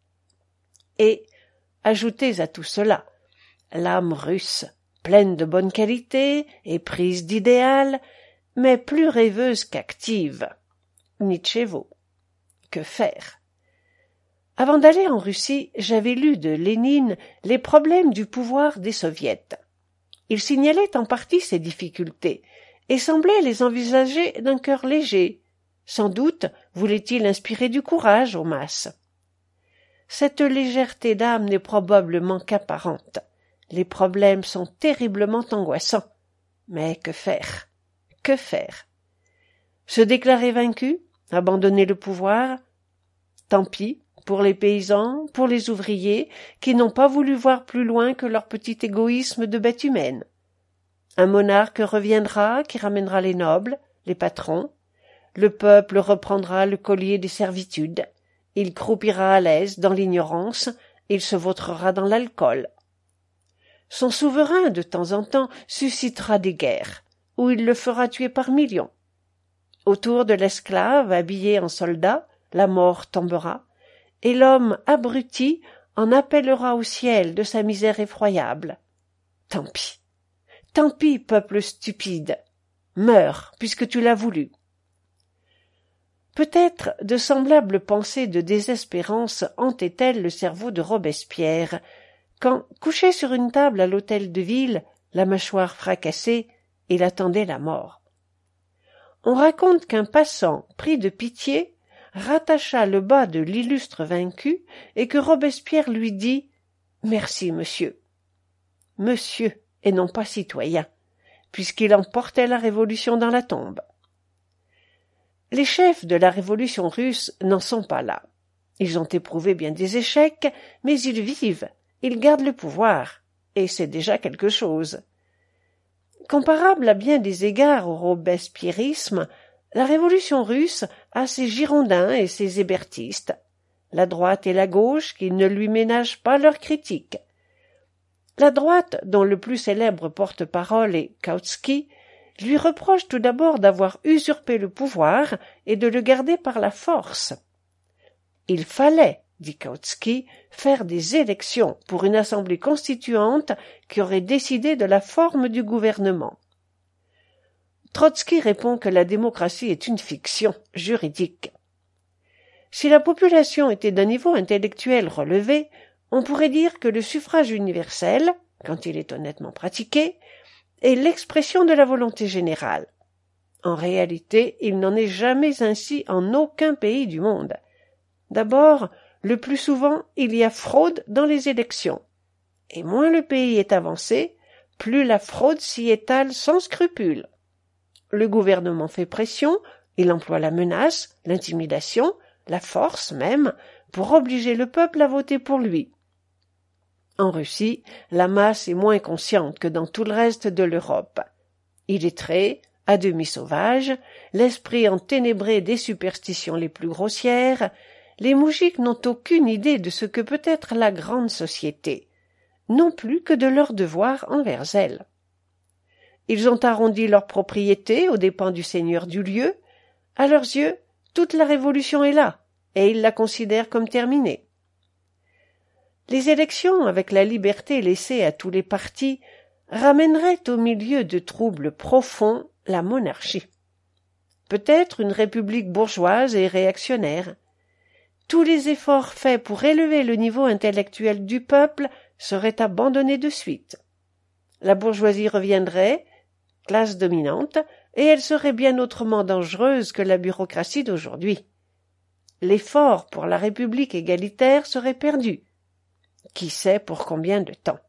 Et, ajoutez à tout cela, l'âme russe, pleine de bonnes qualités, éprise d'idéal, mais plus rêveuse qu'active. Nitchevo. Que faire? Avant d'aller en Russie, j'avais lu de Lénine les problèmes du pouvoir des soviets. Il signalait en partie ces difficultés, et semblait les envisager d'un cœur léger. Sans doute voulait-il inspirer du courage aux masses. Cette légèreté d'âme n'est probablement qu'apparente. Les problèmes sont terriblement angoissants. Mais que faire? Que faire? Se déclarer vaincu? Abandonner le pouvoir? Tant pis pour les paysans, pour les ouvriers, qui n'ont pas voulu voir plus loin que leur petit égoïsme de bête humaine. Un monarque reviendra qui ramènera les nobles, les patrons. Le peuple reprendra le collier des servitudes. Il croupira à l'aise dans l'ignorance, il se vautrera dans l'alcool. Son souverain, de temps en temps, suscitera des guerres, où il le fera tuer par millions. Autour de l'esclave, habillé en soldat, la mort tombera, et l'homme abruti en appellera au ciel de sa misère effroyable. Tant pis. Tant pis, peuple stupide. Meurs, puisque tu l'as voulu. Peut-être de semblables pensées de désespérance hantaient-elles le cerveau de Robespierre, quand, couché sur une table à l'hôtel de ville, la mâchoire fracassée, il attendait la mort. On raconte qu'un passant, pris de pitié, rattacha le bas de l'illustre vaincu et que Robespierre lui dit « Merci, monsieur ». Monsieur, et non pas citoyen, puisqu'il emportait la révolution dans la tombe. Les chefs de la révolution russe n'en sont pas là. Ils ont éprouvé bien des échecs, mais ils vivent, ils gardent le pouvoir, et c'est déjà quelque chose. Comparable à bien des égards au robespierrisme, la révolution russe a ses girondins et ses hébertistes, la droite et la gauche qui ne lui ménagent pas leurs critiques. La droite, dont le plus célèbre porte-parole est Kautsky, lui reproche tout d'abord d'avoir usurpé le pouvoir et de le garder par la force. Il fallait, dit Kautsky, faire des élections pour une assemblée constituante qui aurait décidé de la forme du gouvernement. Trotsky répond que la démocratie est une fiction juridique. Si la population était d'un niveau intellectuel relevé, on pourrait dire que le suffrage universel, quand il est honnêtement pratiqué, est l'expression de la volonté générale. En réalité, il n'en est jamais ainsi en aucun pays du monde. D'abord, le plus souvent, il y a fraude dans les élections. Et moins le pays est avancé, plus la fraude s'y étale sans scrupule. Le gouvernement fait pression, il emploie la menace, l'intimidation, la force même, pour obliger le peuple à voter pour lui. En Russie, la masse est moins consciente que dans tout le reste de l'Europe. Illettrée, à demi sauvage, l'esprit enténébré des superstitions les plus grossières, les moujiks n'ont aucune idée de ce que peut être la grande société, non plus que de leur devoir envers elle. Ils ont arrondi leurs propriétés aux dépens du seigneur du lieu. À leurs yeux, toute la révolution est là, et ils la considèrent comme terminée. Les élections, avec la liberté laissée à tous les partis, ramèneraient au milieu de troubles profonds la monarchie. Peut-être une république bourgeoise et réactionnaire. Tous les efforts faits pour élever le niveau intellectuel du peuple seraient abandonnés de suite. La bourgeoisie reviendrait, classe dominante, et elle serait bien autrement dangereuse que la bureaucratie d'aujourd'hui. L'effort pour la République égalitaire serait perdu. Qui sait pour combien de temps?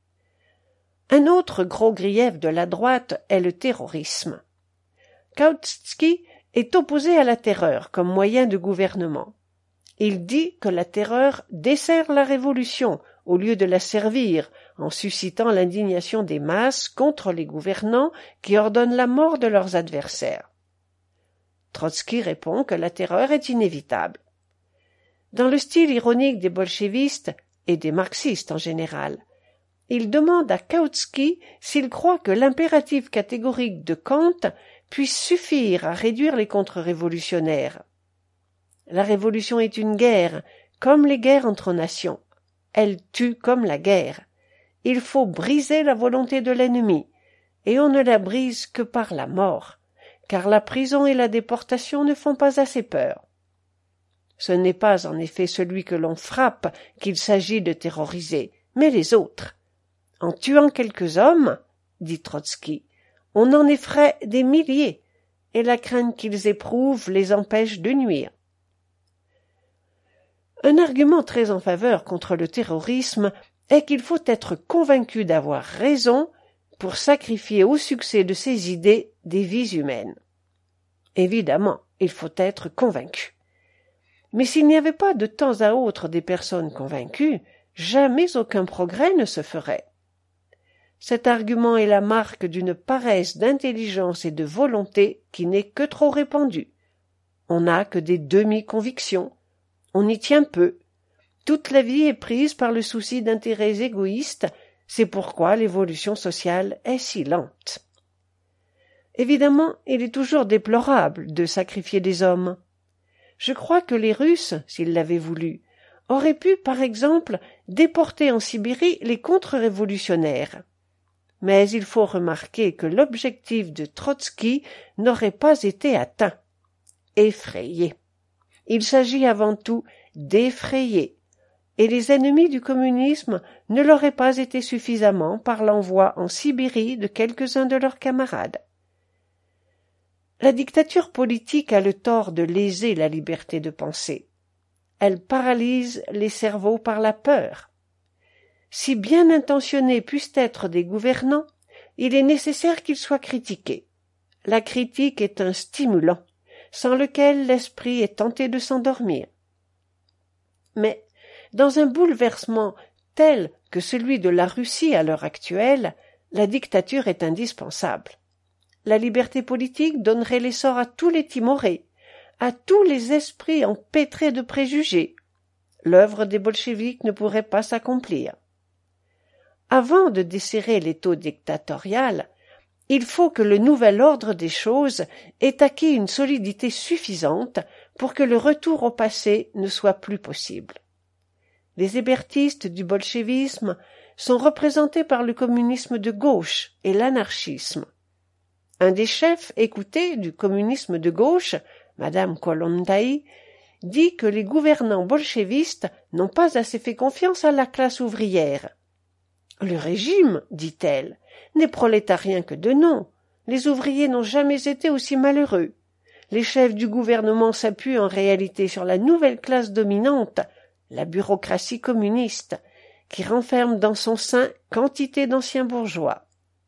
Un autre gros grief de la droite est le terrorisme. Kautsky est opposé à la terreur comme moyen de gouvernement. Il dit que la terreur dessert la révolution au lieu de la servir, en suscitant l'indignation des masses contre les gouvernants qui ordonnent la mort de leurs adversaires. Trotsky répond que la terreur est inévitable. Dans le style ironique des bolchevistes et des marxistes en général, il demande à Kautsky s'il croit que l'impératif catégorique de Kant puisse suffire à réduire les contre-révolutionnaires. La révolution est une guerre, comme les guerres entre nations. Elle tue comme la guerre. Il faut briser la volonté de l'ennemi, et on ne la brise que par la mort, car la prison et la déportation ne font pas assez peur. Ce n'est pas en effet celui que l'on frappe qu'il s'agit de terroriser, mais les autres. En tuant quelques hommes, dit Trotsky, on en effraie des milliers, et la crainte qu'ils éprouvent les empêche de nuire. Un argument très en faveur contre le terrorisme est qu'il faut être convaincu d'avoir raison pour sacrifier au succès de ses idées des vies humaines. Évidemment, il faut être convaincu. Mais s'il n'y avait pas de temps à autre des personnes convaincues, jamais aucun progrès ne se ferait. Cet argument est la marque d'une paresse d'intelligence et de volonté qui n'est que trop répandue. On n'a que des demi-convictions. On y tient peu. Toute la vie est prise par le souci d'intérêts égoïstes, c'est pourquoi l'évolution sociale est si lente. Évidemment, il est toujours déplorable de sacrifier des hommes. Je crois que les Russes, s'ils l'avaient voulu, auraient pu, par exemple, déporter en Sibérie les contre-révolutionnaires. Mais il faut remarquer que l'objectif de Trotsky n'aurait pas été atteint. Effrayer. Il s'agit avant tout d'effrayer, et les ennemis du communisme ne l'auraient pas été suffisamment par l'envoi en Sibérie de quelques-uns de leurs camarades. La dictature politique a le tort de léser la liberté de penser. Elle paralyse les cerveaux par la peur. Si bien intentionnés puissent être des gouvernants, il est nécessaire qu'ils soient critiqués. La critique est un stimulant, sans lequel l'esprit est tenté de s'endormir. Mais, dans un bouleversement tel que celui de la Russie à l'heure actuelle, la dictature est indispensable. La liberté politique donnerait l'essor à tous les timorés, à tous les esprits empêtrés de préjugés. L'œuvre des bolcheviks ne pourrait pas s'accomplir. Avant de desserrer l'étau dictatorial, il faut que le nouvel ordre des choses ait acquis une solidité suffisante pour que le retour au passé ne soit plus possible. Les hébertistes du bolchevisme sont représentés par le communisme de gauche et l'anarchisme. Un des chefs écoutés du communisme de gauche, Madame Kollontai, dit que les gouvernants bolchevistes n'ont pas assez fait confiance à la classe ouvrière. Le régime, dit-elle, n'est prolétarien que de nom. Les ouvriers n'ont jamais été aussi malheureux. Les chefs du gouvernement s'appuient en réalité sur la nouvelle classe dominante, la bureaucratie communiste, qui renferme dans son sein quantité d'anciens bourgeois.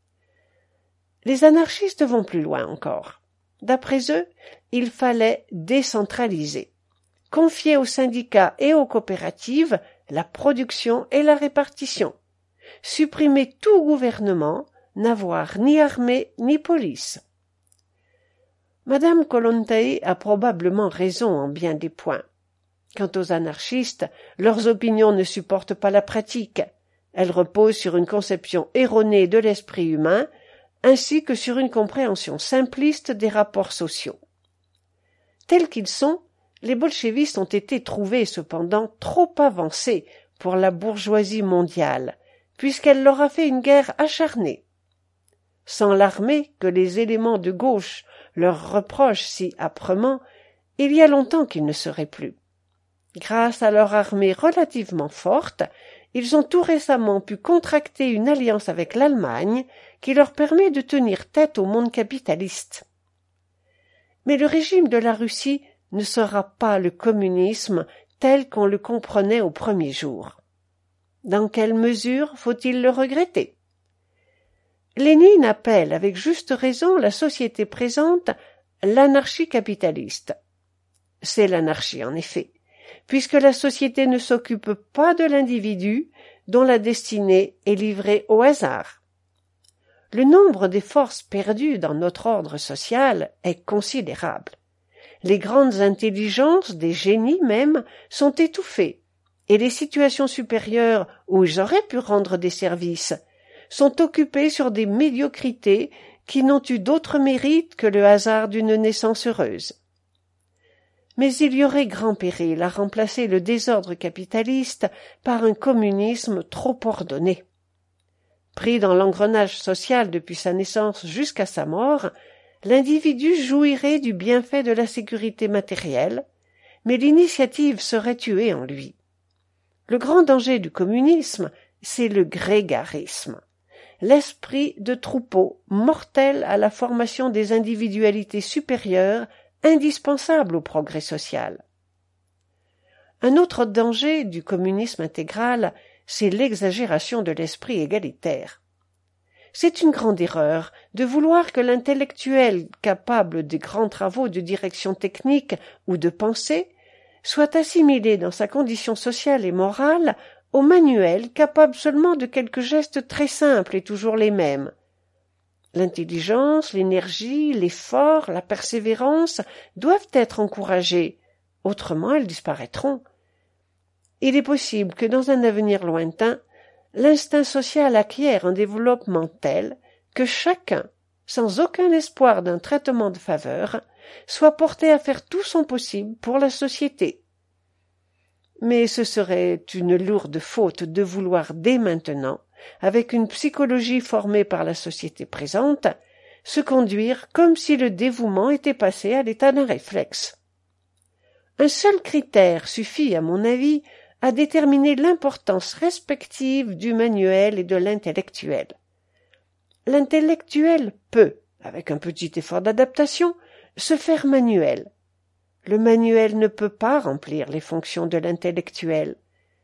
Les anarchistes vont plus loin encore. D'après eux, il fallait décentraliser, confier aux syndicats et aux coopératives la production et la répartition, supprimer tout gouvernement, n'avoir ni armée ni police. Madame Kollontai a probablement raison en bien des points. Quant aux anarchistes, leurs opinions ne supportent pas la pratique. Elles reposent sur une conception erronée de l'esprit humain, ainsi que sur une compréhension simpliste des rapports sociaux. Tels qu'ils sont, les bolchevistes ont été trouvés cependant trop avancés pour la bourgeoisie mondiale, puisqu'elle leur a fait une guerre acharnée. Sans l'armée que les éléments de gauche leur reprochent si âprement, il y a longtemps qu'ils ne seraient plus. Grâce à leur armée relativement forte, ils ont tout récemment pu contracter une alliance avec l'Allemagne qui leur permet de tenir tête au monde capitaliste. Mais le régime de la Russie ne sera pas le communisme tel qu'on le comprenait au premier jour. Dans quelle mesure faut-il le regretter? Lénine appelle avec juste raison la société présente l'anarchie capitaliste. C'est l'anarchie en effet, puisque la société ne s'occupe pas de l'individu dont la destinée est livrée au hasard. Le nombre des forces perdues dans notre ordre social est considérable. Les grandes intelligences, des génies même, sont étouffées, et les situations supérieures où ils auraient pu rendre des services sont occupées sur des médiocrités qui n'ont eu d'autre mérite que le hasard d'une naissance heureuse. Mais il y aurait grand péril à remplacer le désordre capitaliste par un communisme trop ordonné. Pris dans l'engrenage social depuis sa naissance jusqu'à sa mort, l'individu jouirait du bienfait de la sécurité matérielle, mais l'initiative serait tuée en lui. Le grand danger du communisme, c'est le grégarisme, l'esprit de troupeau mortel à la formation des individualités supérieures indispensable au progrès social. Un autre danger du communisme intégral, c'est l'exagération de l'esprit égalitaire. C'est une grande erreur de vouloir que l'intellectuel capable des grands travaux de direction technique ou de pensée soit assimilé dans sa condition sociale et morale au manuel capable seulement de quelques gestes très simples et toujours les mêmes. L'intelligence, l'énergie, l'effort, la persévérance doivent être encouragés, autrement elles disparaîtront. Il est possible que dans un avenir lointain, l'instinct social acquiert un développement tel que chacun, sans aucun espoir d'un traitement de faveur, soit porté à faire tout son possible pour la société. Mais ce serait une lourde faute de vouloir dès maintenant, avec une psychologie formée par la société présente, se conduire comme si le dévouement était passé à l'état d'un réflexe. Un seul critère suffit, à mon avis, à déterminer l'importance respective du manuel et de l'intellectuel. L'intellectuel peut, avec un petit effort d'adaptation, se faire manuel. Le manuel ne peut pas remplir les fonctions de l'intellectuel.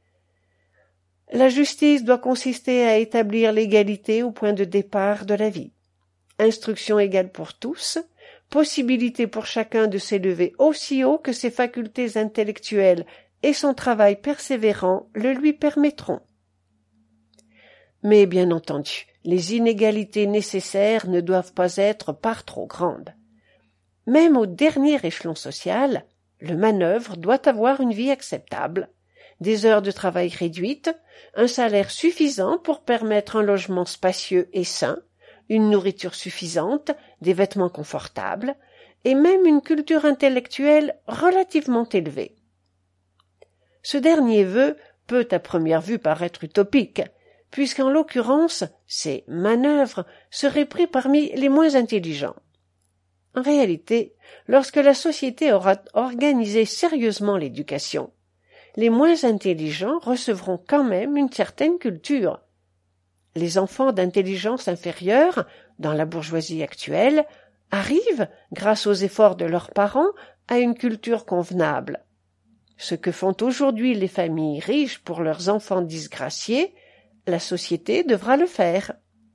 La justice doit consister à établir l'égalité au point de départ de la vie. Instruction égale pour tous, possibilité pour chacun de s'élever aussi haut que ses facultés intellectuelles et son travail persévérant le lui permettront. Mais bien entendu, Les inégalités nécessaires ne doivent pas être par trop grandes. Même au dernier échelon social, le manœuvre doit avoir une vie acceptable, des heures de travail réduites, un salaire suffisant pour permettre un logement spacieux et sain, une nourriture suffisante, des vêtements confortables, et même une culture intellectuelle relativement élevée. Ce dernier vœu peut à première vue paraître utopique, puisqu'en l'occurrence, ces manœuvres seraient pris parmi les moins intelligents. En réalité, lorsque la société aura organisé sérieusement l'éducation, les moins intelligents recevront quand même une certaine culture. Les enfants d'intelligence inférieure, dans la bourgeoisie actuelle, arrivent, grâce aux efforts de leurs parents, à une culture convenable. Ce que font aujourd'hui les familles riches pour leurs enfants disgraciés, la société devra le faire.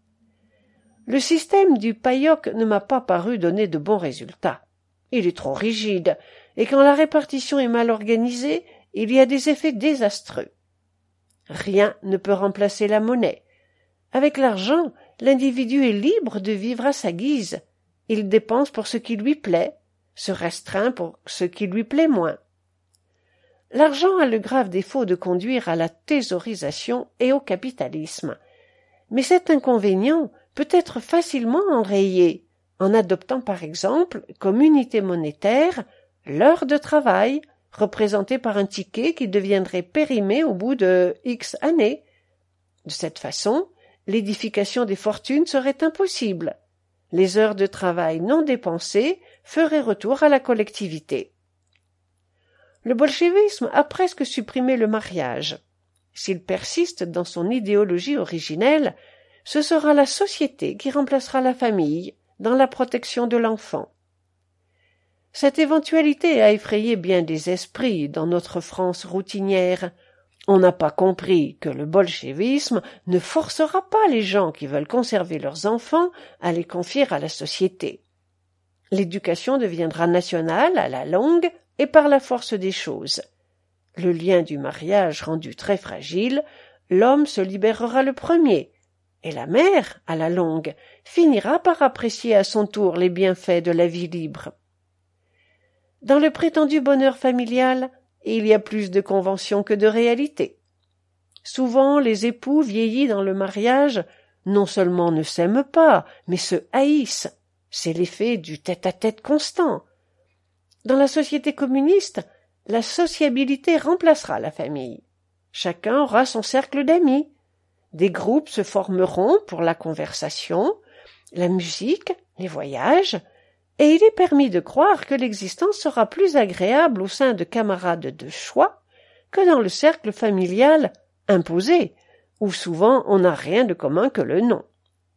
Le système du P A Y O C ne m'a pas paru donner de bons résultats. Il est trop rigide, et quand la répartition est mal organisée, il y a des effets désastreux. Rien ne peut remplacer la monnaie. Avec l'argent, l'individu est libre de vivre à sa guise. Il dépense pour ce qui lui plaît, se restreint pour ce qui lui plaît moins. L'argent a le grave défaut de conduire à la thésaurisation et au capitalisme. Mais cet inconvénient peut être facilement enrayé en adoptant par exemple comme unité monétaire l'heure de travail représentée par un ticket qui deviendrait périmé au bout de X années. De cette façon, l'édification des fortunes serait impossible. Les heures de travail non dépensées feraient retour à la collectivité. Le bolchevisme a presque supprimé le mariage. S'il persiste dans son idéologie originelle, ce sera la société qui remplacera la famille dans la protection de l'enfant. Cette éventualité a effrayé bien des esprits dans notre France routinière. On n'a pas compris que le bolchevisme ne forcera pas les gens qui veulent conserver leurs enfants à les confier à la société. L'éducation deviendra nationale à la longue et par la force des choses. Le lien du mariage rendu très fragile, l'homme se libérera le premier, et la mère, à la longue, finira par apprécier à son tour les bienfaits de la vie libre. Dans le prétendu bonheur familial, il y a plus de conventions que de réalité. Souvent, les époux vieillis dans le mariage non seulement ne s'aiment pas, mais se haïssent. C'est l'effet du tête-à-tête constant. Dans la société communiste, la sociabilité remplacera la famille. Chacun aura son cercle d'amis. Des groupes se formeront pour la conversation, la musique, les voyages, et il est permis de croire que l'existence sera plus agréable au sein de camarades de choix que dans le cercle familial imposé, où souvent on n'a rien de commun que le nom.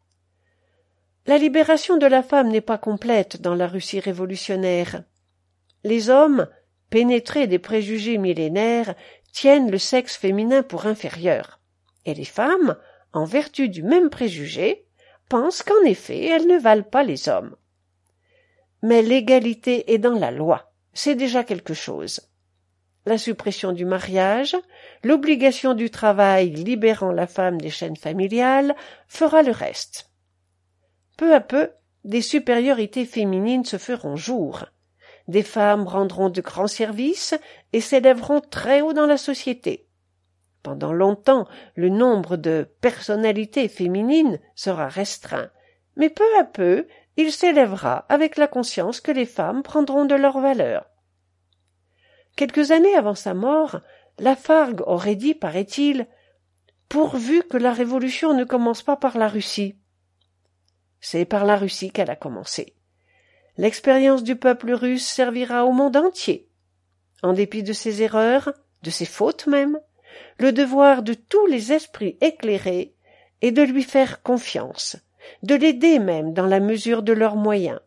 La libération de la femme n'est pas complète dans la Russie révolutionnaire. Les hommes, pénétrés des préjugés millénaires, tiennent le sexe féminin pour inférieur, et les femmes, en vertu du même préjugé, pensent qu'en effet elles ne valent pas les hommes. Mais l'égalité est dans la loi, c'est déjà quelque chose. La suppression du mariage, l'obligation du travail libérant la femme des chaînes familiales fera le reste. Peu à peu, des supériorités féminines se feront jour. Des femmes rendront de grands services et s'élèveront très haut dans la société. Pendant longtemps, le nombre de personnalités féminines sera restreint, mais peu à peu, il s'élèvera avec la conscience que les femmes prendront de leur valeur. Quelques années avant sa mort, Lafargue aurait dit, paraît-il, « Pourvu que la révolution ne commence pas par la Russie ». C'est par la Russie qu'elle a commencé. L'expérience du peuple russe servira au monde entier. En dépit de ses erreurs, de ses fautes même, le devoir de tous les esprits éclairés est de lui faire confiance, de l'aider même dans la mesure de leurs moyens.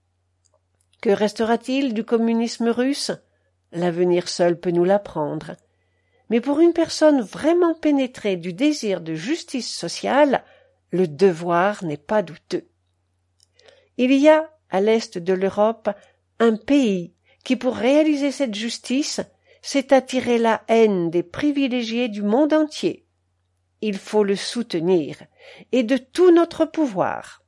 Que restera-t-il du communisme russe? L'avenir seul peut nous l'apprendre. Mais pour une personne vraiment pénétrée du désir de justice sociale, le devoir n'est pas douteux. Il y a, à l'est de l'Europe, un pays qui, pour réaliser cette justice, s'est attiré la haine des privilégiés du monde entier. Il faut le soutenir, et de tout notre pouvoir.